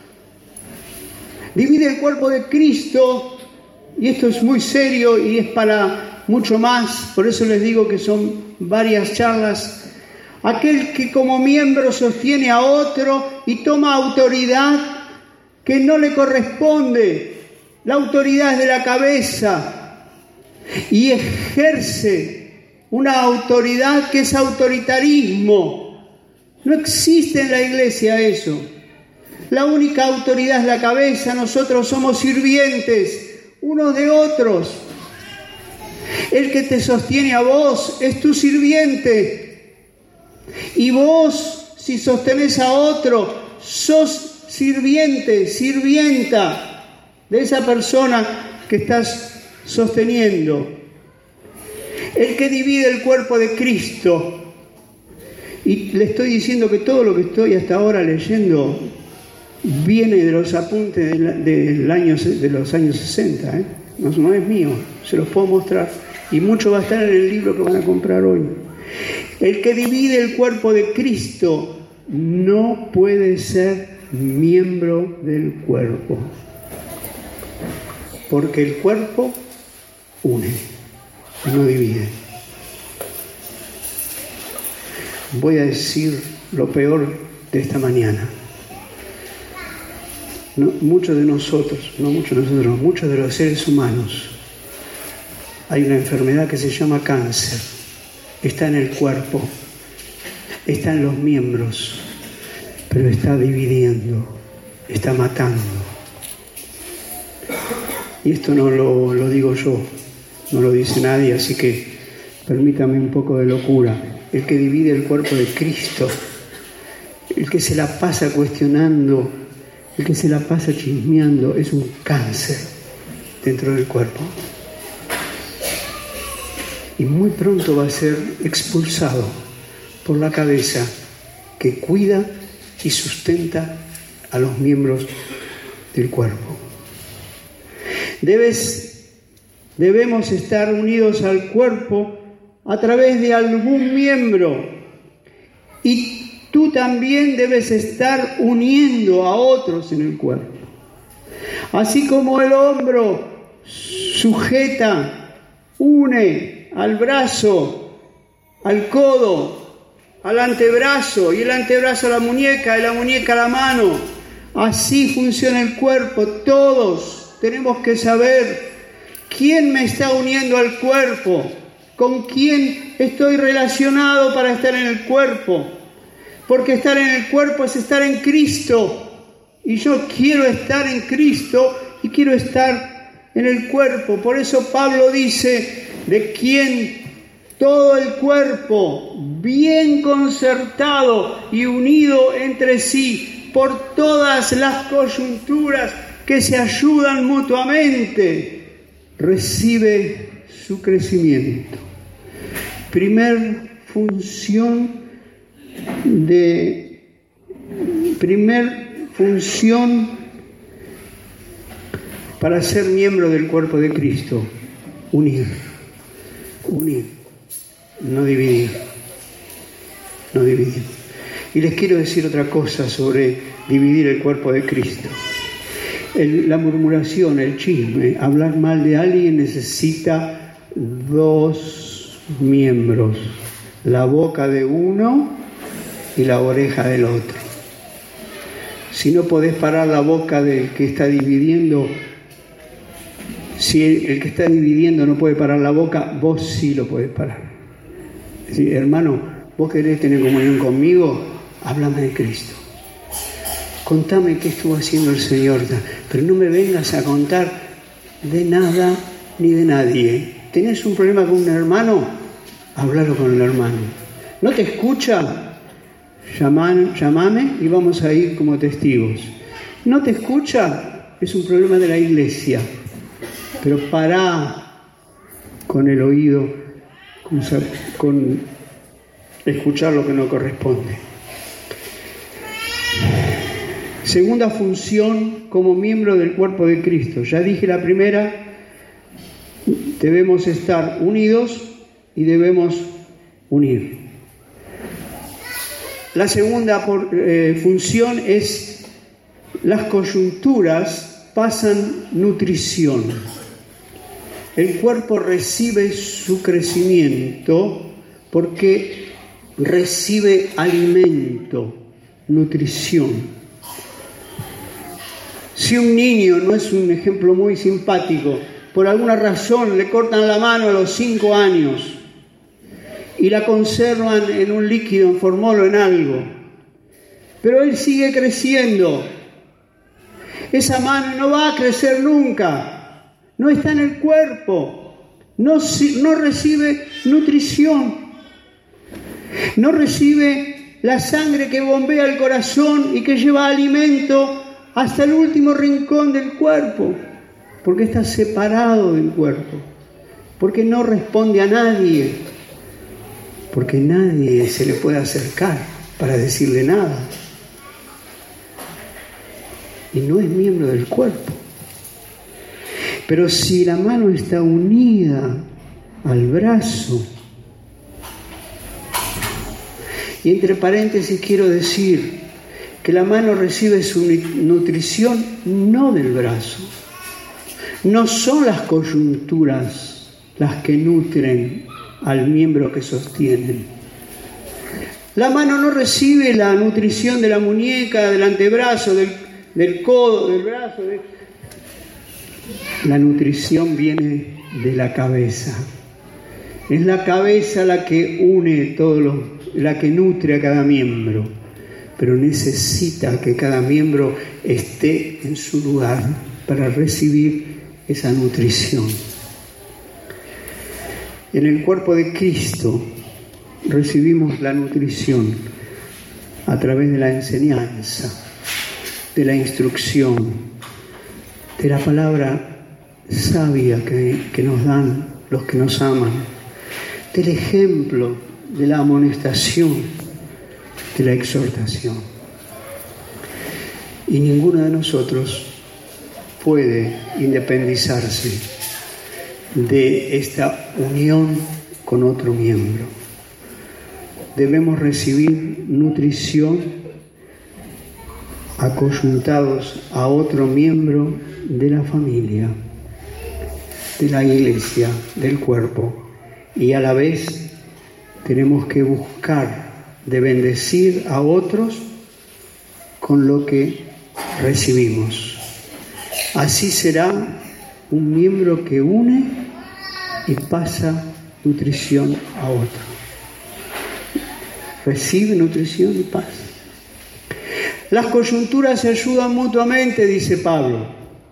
Divide el cuerpo de Cristo, y esto es muy serio y es para mucho más, por eso les digo que son varias charlas. Aquel que como miembro sostiene a otro y toma autoridad que no le corresponde. La autoridad es de la cabeza y ejerce una autoridad que es autoritarismo. No existe en la iglesia eso. La única autoridad es la cabeza, nosotros somos sirvientes unos de otros. El que te sostiene a vos es tu sirviente. Y vos, si sostenés a otro, sos sirviente, sirvienta de esa persona que estás sosteniendo. El que divide el cuerpo de Cristo. Y le estoy diciendo que todo lo que estoy hasta ahora leyendo viene de los apuntes del, del año, de los años sesenta, ¿eh? No, no es mío, se los puedo mostrar. Y mucho va a estar en el libro que van a comprar hoy. El que divide el cuerpo de Cristo no puede ser miembro del cuerpo, porque el cuerpo une, no divide. Voy a decir lo peor de esta mañana. No, muchos de nosotros, no muchos de nosotros, muchos de los seres humanos, hay una enfermedad que se llama cáncer. Está en el cuerpo, está en los miembros, pero está dividiendo, está matando. Y esto no lo, lo digo yo, no lo dice nadie, así que permítame un poco de locura. El que divide el cuerpo de Cristo, el que se la pasa cuestionando, el que se la pasa chismeando, es un cáncer dentro del cuerpo. Y muy pronto va a ser expulsado por la cabeza que cuida y sustenta a los miembros del cuerpo. Debes, debemos estar unidos al cuerpo a través de algún miembro, y tú también debes estar uniendo a otros en el cuerpo. Así como el hombro sujeta, une al brazo, al codo, al antebrazo, y el antebrazo a la muñeca, y la muñeca a la mano. Así funciona el cuerpo. Todos tenemos que saber quién me está uniendo al cuerpo, con quién estoy relacionado para estar en el cuerpo. Porque estar en el cuerpo es estar en Cristo. Y yo quiero estar en Cristo y quiero estar en el cuerpo. Por eso Pablo dice, de quien todo el cuerpo, bien concertado y unido entre sí por todas las coyunturas que se ayudan mutuamente, recibe su crecimiento. Primer función de primer función para ser miembro del cuerpo de Cristo? Unir, unir, no dividir, no dividir. Y les quiero decir otra cosa sobre dividir el cuerpo de Cristo. El, la murmuración, el chisme, hablar mal de alguien necesita dos miembros, la boca de uno y la oreja del otro. Si no podés parar la boca del que está dividiendo, si el, el que está dividiendo no puede parar la boca, vos sí lo podés parar. Es decir, hermano, vos querés tener comunión conmigo, háblame de Cristo. Contame qué estuvo haciendo el Señor, pero no me vengas a contar de nada ni de nadie. ¿Tenés un problema con un hermano? Háblalo con el hermano. ¿No te escucha? Llaman, llamame y vamos a ir como testigos. ¿No te escucha? Es un problema de la iglesia. Pero pará con el oído, con, con escuchar lo que no corresponde. Segunda función como miembro del cuerpo de Cristo. Ya dije la primera, debemos estar unidos y debemos unir. La segunda por, eh, función es las coyunturas pasan nutrición. El cuerpo recibe su crecimiento porque recibe alimento, nutrición. Si un niño, no es un ejemplo muy simpático, por alguna razón le cortan la mano a los cinco años y la conservan en un líquido, en formol o en algo, pero él sigue creciendo, esa mano no va a crecer nunca, no está en el cuerpo, no, no recibe nutrición, no recibe la sangre que bombea el corazón y que lleva alimento hasta el último rincón del cuerpo, porque está separado del cuerpo, porque no responde a nadie, porque nadie se le puede acercar para decirle nada, y no es miembro del cuerpo. Pero si la mano está unida al brazo, y entre paréntesis quiero decir que la mano recibe su nutrición no del brazo. No son las coyunturas las que nutren al miembro que sostienen. La mano no recibe la nutrición de la muñeca, del antebrazo, del, del codo, del brazo. De... La nutrición viene de la cabeza. Es la cabeza la que une todos los, la que nutre a cada miembro. Pero necesita que cada miembro esté en su lugar para recibir esa nutrición. En el cuerpo de Cristo recibimos la nutrición a través de la enseñanza, de la instrucción, de la palabra sabia que, que nos dan los que nos aman, del ejemplo, de la amonestación, de la exhortación. Y ninguno de nosotros puede independizarse de esta unión con otro miembro. Debemos recibir nutrición acoyuntados a otro miembro de la familia, de la iglesia, del cuerpo, y a la vez tenemos que buscar de bendecir a otros con lo que recibimos. Así será un miembro que une y pasa nutrición a otro. Recibe nutrición y pasa. Las coyunturas se ayudan mutuamente, dice Pablo.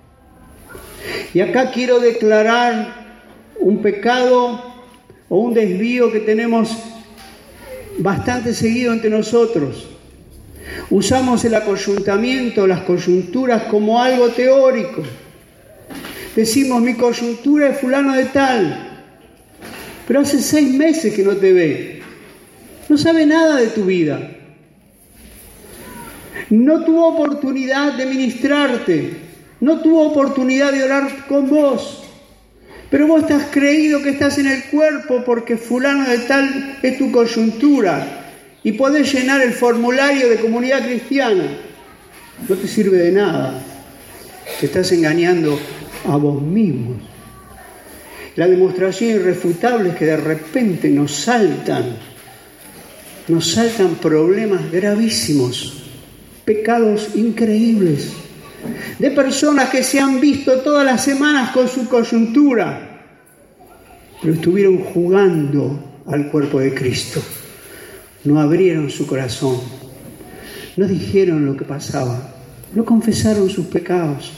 Y acá quiero declarar un pecado o un desvío que tenemos bastante seguido entre nosotros. Usamos el acoyuntamiento, las coyunturas como algo teórico. Decimos, mi coyuntura es fulano de tal, pero hace seis meses que no te ve. No sabe nada de tu vida. No tuvo oportunidad de ministrarte. no tuvo oportunidad de orar con vos. Pero vos estás creído que estás en el cuerpo porque fulano de tal es tu coyuntura y podés llenar el formulario de comunidad cristiana. No te sirve de nada. Te estás engañando a vos mismos. La demostración irrefutable es que de repente nos saltan, nos saltan problemas gravísimos, pecados increíbles, de personas que se han visto todas las semanas con su coyuntura, pero estuvieron jugando al cuerpo de Cristo. No abrieron su corazón, no dijeron lo que pasaba, no confesaron sus pecados,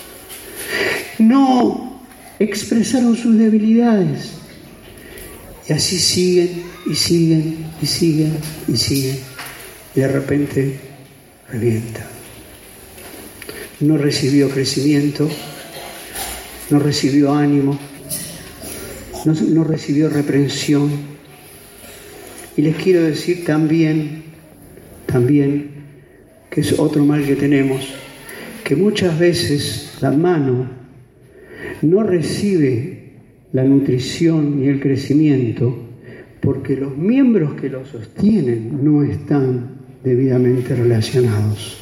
no expresaron sus debilidades. Y así siguen y siguen y siguen y siguen. Y de repente revienta. No recibió crecimiento, no recibió ánimo, no, no recibió reprensión. Y les quiero decir también, también, que es otro mal que tenemos, que muchas veces la mano no recibe la nutrición ni el crecimiento porque los miembros que lo sostienen no están debidamente relacionados.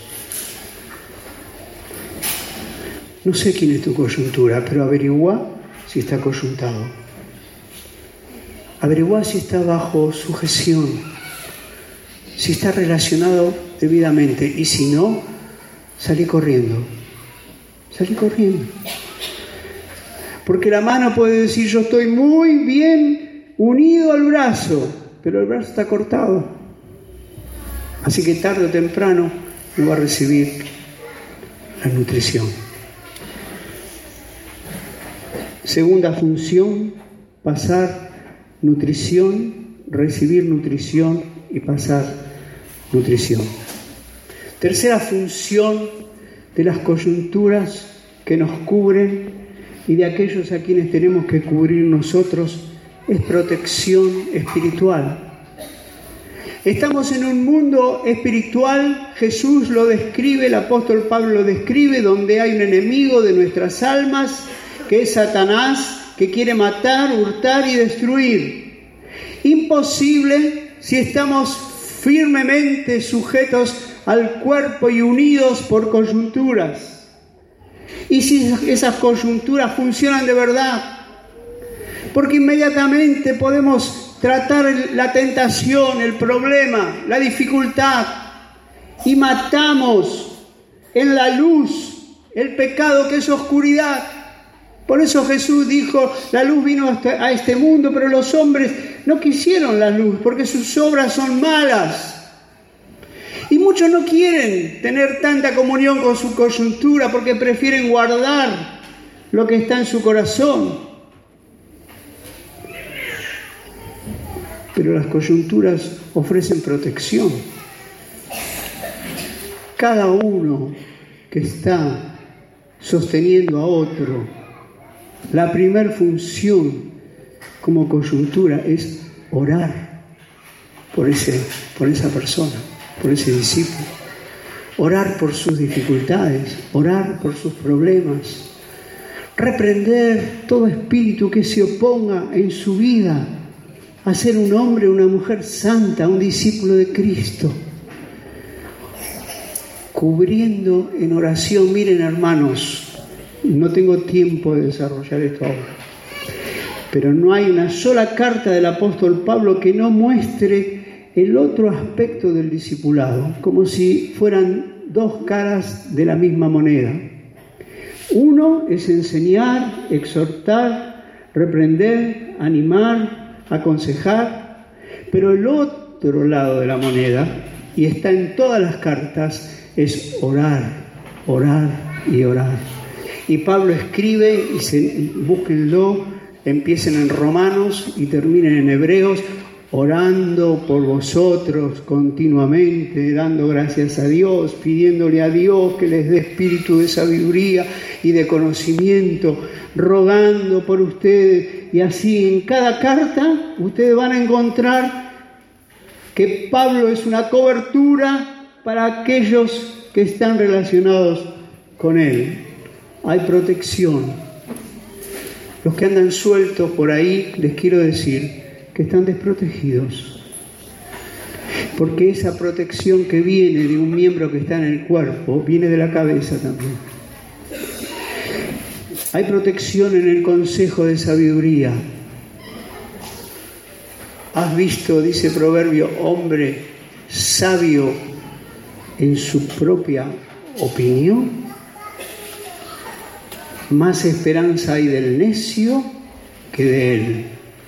No sé quién es tu coyuntura, pero averigua si está coyuntado. Averigua si está bajo sujeción, si está relacionado debidamente. Y si no, salí corriendo. Salí corriendo. Porque la mano puede decir, yo estoy muy bien unido al brazo, pero el brazo está cortado. Así que tarde o temprano no va a recibir la nutrición. Segunda función, pasar nutrición, recibir nutrición y pasar nutrición. Tercera función de las coyunturas que nos cubren y de aquellos a quienes tenemos que cubrir nosotros es protección espiritual. Estamos en un mundo espiritual, Jesús lo describe, el apóstol Pablo lo describe, donde hay un enemigo de nuestras almas, que es Satanás, que quiere matar, hurtar y destruir. Imposible si estamos firmemente sujetos al cuerpo y unidos por coyunturas. Y si esas coyunturas funcionan de verdad, porque inmediatamente podemos tratar la tentación, el problema, la dificultad, y matamos en la luz el pecado que es oscuridad. Por eso Jesús dijo, la luz vino a este mundo, pero los hombres no quisieron la luz, porque sus obras son malas. Y muchos no quieren tener tanta comunión con su coyuntura, porque prefieren guardar lo que está en su corazón. Pero las coyunturas ofrecen protección. Cada uno que está sosteniendo a otro, la primera función como coyuntura es orar por ese, por esa persona, por ese discípulo. Orar por sus dificultades, orar por sus problemas. Reprender todo espíritu que se oponga en su vida a ser un hombre o una mujer santa, un discípulo de Cristo. Cubriendo en oración, miren hermanos, no tengo tiempo de desarrollar esto ahora, pero no hay una sola carta del apóstol Pablo que no muestre el otro aspecto del discipulado, como si fueran dos caras de la misma moneda. Uno es enseñar, exhortar, reprender, animar, aconsejar, pero el otro lado de la moneda, y está en todas las cartas, es orar, orar y orar. Y Pablo escribe, y se, búsquenlo, empiecen en Romanos y terminen en Hebreos, orando por vosotros continuamente, dando gracias a Dios, pidiéndole a Dios que les dé espíritu de sabiduría y de conocimiento, rogando por ustedes. Y así en cada carta ustedes van a encontrar que Pablo es una cobertura para aquellos que están relacionados con él. hay protección. Los que andan sueltos por ahí, les quiero decir que están desprotegidos. Porque esa protección que viene de un miembro que está en el cuerpo, viene de la cabeza también. Hay protección en el consejo de sabiduría. ¿Has visto, dice Proverbio, hombre sabio en su propia opinión? Más esperanza hay del necio que de él.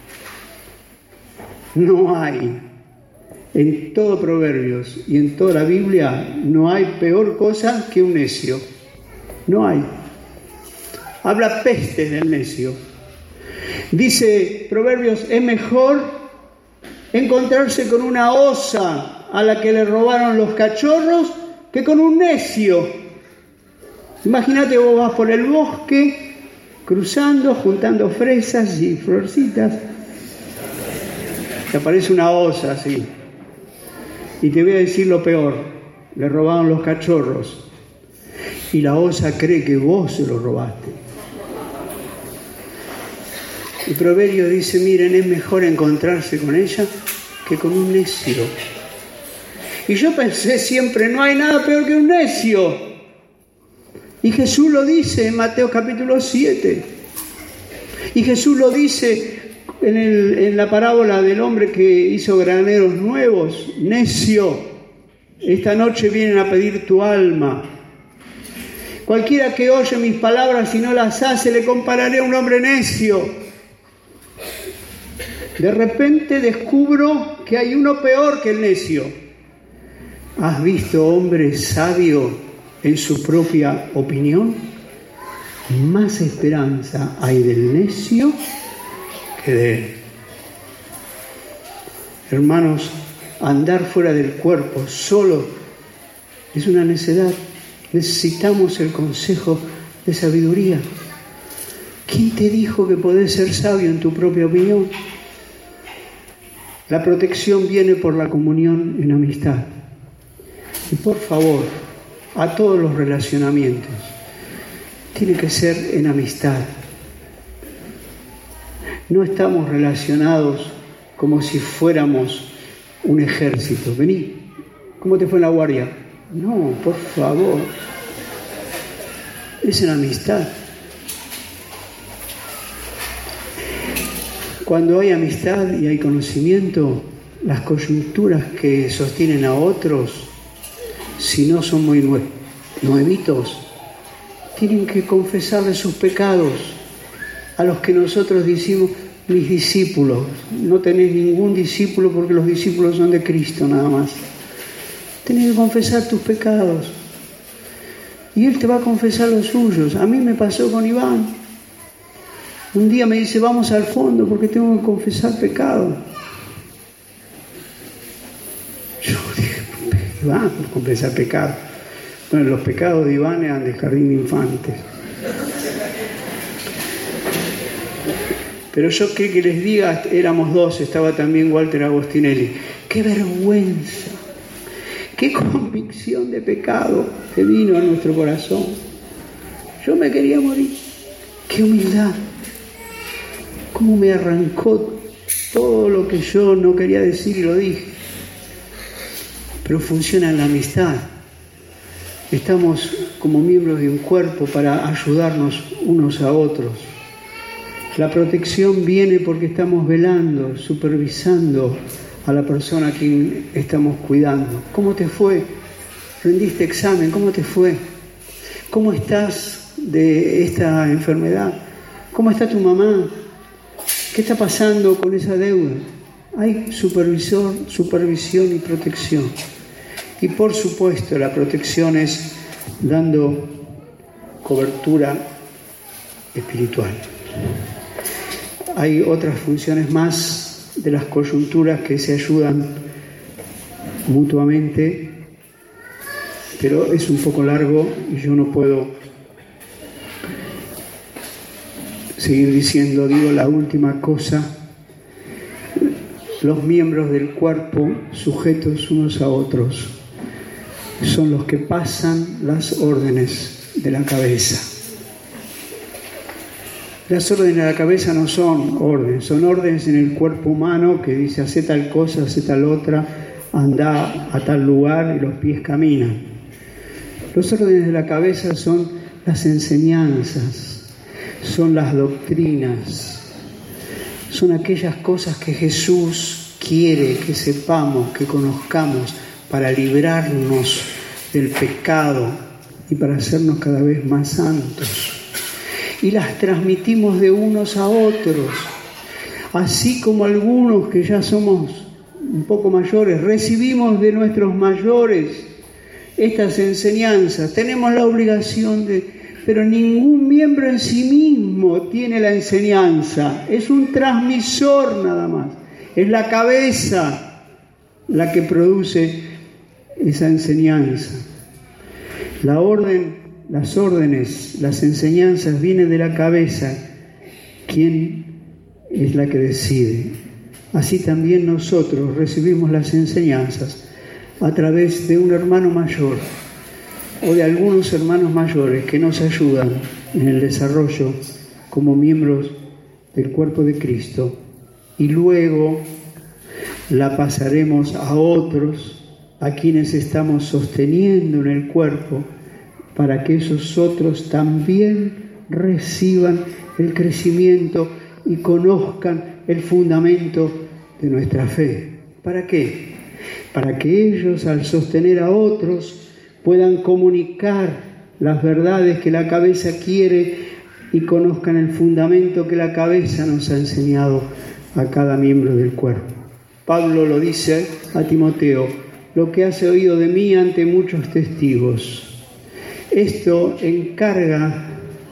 No hay, en todo Proverbios y en toda la Biblia, no hay peor cosa que un necio. No hay. Habla pestes del necio. Dice Proverbios, es mejor encontrarse con una osa a la que le robaron los cachorros que con un necio. Imagínate, vos vas por el bosque, cruzando, juntando fresas y florcitas. Te aparece una osa así. Y te voy a decir lo peor, le robaron los cachorros. Y la osa cree que vos se los robaste. El proverbio dice, miren, es mejor encontrarse con ella que con un necio. Y yo pensé siempre, no hay nada peor que un necio. Y Jesús lo dice en Mateo capítulo siete. Y Jesús lo dice en, el, en la parábola del hombre que hizo graneros nuevos. Necio, esta noche vienen a pedir tu alma. Cualquiera que oye mis palabras y no las hace, le compararé a un hombre necio. De repente descubro que hay uno peor que el necio. ¿Has visto hombre sabio en su propia opinión? Más esperanza hay del necio que de él. Hermanos, andar fuera del cuerpo solo es una necedad. Necesitamos el consejo de sabiduría. ¿Quién te dijo que podés ser sabio en tu propia opinión? La protección viene por la comunión en amistad. Y por favor, a todos los relacionamientos, tiene que ser en amistad. No estamos relacionados como si fuéramos un ejército. Vení, ¿cómo te fue en la guardia? No, por favor. Es en amistad. Cuando hay amistad y hay conocimiento, las coyunturas que sostienen a otros, si no son muy nue- nuevitos, tienen que confesarle sus pecados a los que nosotros decimos, mis discípulos. No tenés ningún discípulo porque los discípulos son de Cristo nada más. Tenés que confesar tus pecados. Y Él te va a confesar los suyos. A mí me pasó con Iván. Un día me dice, vamos al fondo porque tengo que confesar pecado. Yo dije, Iván, confesar pecado. Bueno, los pecados de Iván eran de jardín de infantes. Pero yo qué que les diga, éramos dos, estaba también Walter Agostinelli. ¡Qué vergüenza! ¡Qué convicción de pecado que vino a nuestro corazón! Yo me quería morir. ¡Qué humildad! Cómo me arrancó todo lo que yo no quería decir y lo dije. Pero funciona en la amistad. Estamos como miembros de un cuerpo para ayudarnos unos a otros. La protección viene porque estamos velando, supervisando a la persona a quien estamos cuidando. ¿Cómo te fue? ¿Rendiste examen? ¿Cómo te fue? ¿Cómo estás de esta enfermedad? ¿Cómo está tu mamá? ¿Qué está pasando con esa deuda? Hay supervisor, supervisión y protección. Y por supuesto la protección es dando cobertura espiritual. Hay otras funciones más de las coyunturas que se ayudan mutuamente, pero es un poco largo y yo no puedo seguir diciendo. Digo la última cosa: los miembros del cuerpo, sujetos unos a otros, son los que pasan las órdenes de la cabeza. Las órdenes de la cabeza no son órdenes, son órdenes en el cuerpo humano que dice hace tal cosa, hace tal otra, anda a tal lugar y los pies caminan. Los órdenes de la cabeza son las enseñanzas, son las doctrinas, son aquellas cosas que Jesús quiere que sepamos, que conozcamos para librarnos del pecado y para hacernos cada vez más santos. Y las transmitimos de unos a otros, así como algunos que ya somos un poco mayores, recibimos de nuestros mayores estas enseñanzas. Tenemos la obligación de, pero ningún miembro en sí mismo tiene la enseñanza, es un transmisor nada más, es la cabeza la que produce esa enseñanza. La orden Las órdenes, las enseñanzas vienen de la cabeza, quien es la que decide. Así también nosotros recibimos las enseñanzas a través de un hermano mayor o de algunos hermanos mayores que nos ayudan en el desarrollo como miembros del cuerpo de Cristo, y luego la pasaremos a otros, a quienes estamos sosteniendo en el cuerpo, para que esos otros también reciban el crecimiento y conozcan el fundamento de nuestra fe. ¿Para qué? Para que ellos, al sostener a otros, puedan comunicar las verdades que la cabeza quiere y conozcan el fundamento que la cabeza nos ha enseñado a cada miembro del cuerpo. Pablo lo dice a Timoteo: lo que has oído de mí ante muchos testigos. Esto encarga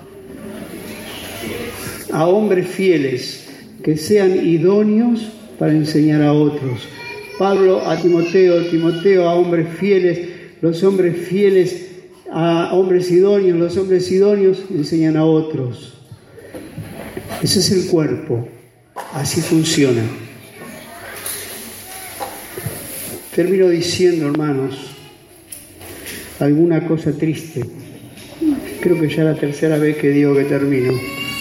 a hombres fieles que sean idóneos para enseñar a otros. Pablo a Timoteo, Timoteo a hombres fieles, los hombres fieles a hombres idóneos, los hombres idóneos enseñan a otros. Ese es el cuerpo, así funciona. Termino diciendo, hermanos, alguna cosa triste. Creo que ya es la tercera vez que digo que termino.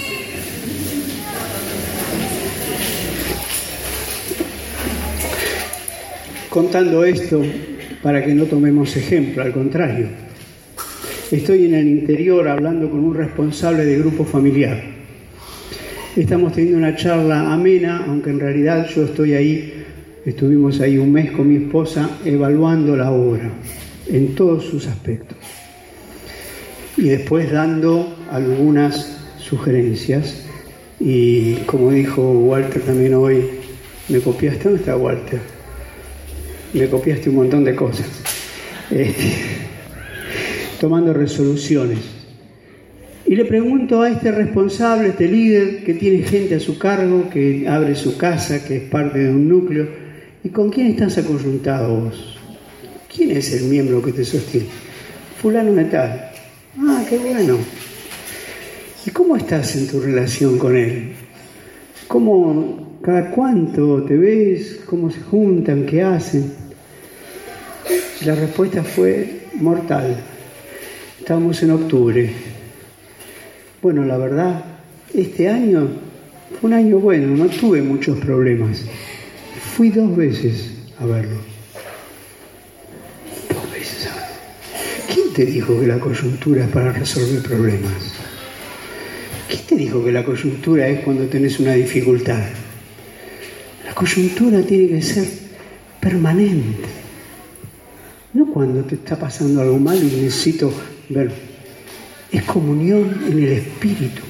Contando esto para que no tomemos ejemplo, al contrario. Estoy en el interior hablando con un responsable de grupo familiar. Estamos teniendo una charla amena, aunque en realidad yo estoy ahí, estuvimos ahí un mes con mi esposa evaluando la obra en todos sus aspectos y después dando algunas sugerencias. Y como dijo Walter también hoy, me copiaste. ¿Dónde está Walter? Me copiaste un montón de cosas, este, tomando resoluciones. Y le pregunto a este responsable, este líder que tiene gente a su cargo, que abre su casa, que es parte de un núcleo: ¿y con quién estás acoyuntado vos? ¿Quién es el miembro que te sostiene? Fulano de tal. Ah, qué bueno. ¿Y cómo estás en tu relación con él? ¿Cómo, cada cuánto te ves? ¿Cómo se juntan? ¿Qué hacen? La respuesta fue mortal. Estamos en octubre. Bueno, la verdad, este año fue un año bueno, no tuve muchos problemas. Fui dos veces a verlo. ¿Quién te dijo que la coyuntura es para resolver problemas? ¿Quién te dijo que la coyuntura es cuando tenés una dificultad? La coyuntura tiene que ser permanente, no cuando te está pasando algo mal y necesito ver. Es comunión en el espíritu,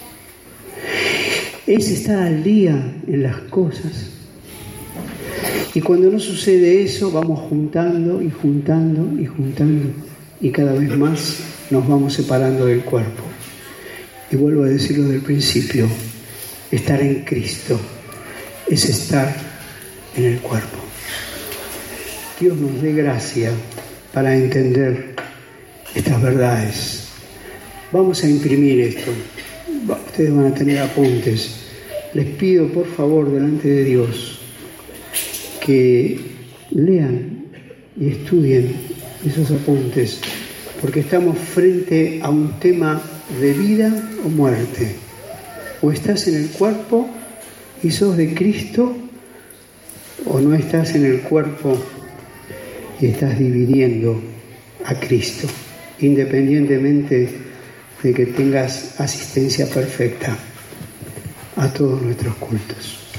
es estar al día en las cosas. Y cuando no sucede eso, vamos juntando y juntando y juntando, y cada vez más nos vamos separando del cuerpo. Y vuelvo a decirlo del principio: estar en Cristo es estar en el cuerpo. Dios nos dé gracia para entender estas verdades. Vamos a imprimir esto. Ustedes van a tener apuntes. Les pido, por favor, delante de Dios, que lean y estudien esos apuntes, porque estamos frente a un tema de vida o muerte. O estás en el cuerpo y sos de Cristo, o no estás en el cuerpo y estás dividiendo a Cristo, independientemente de que tengas asistencia perfecta a todos nuestros cultos.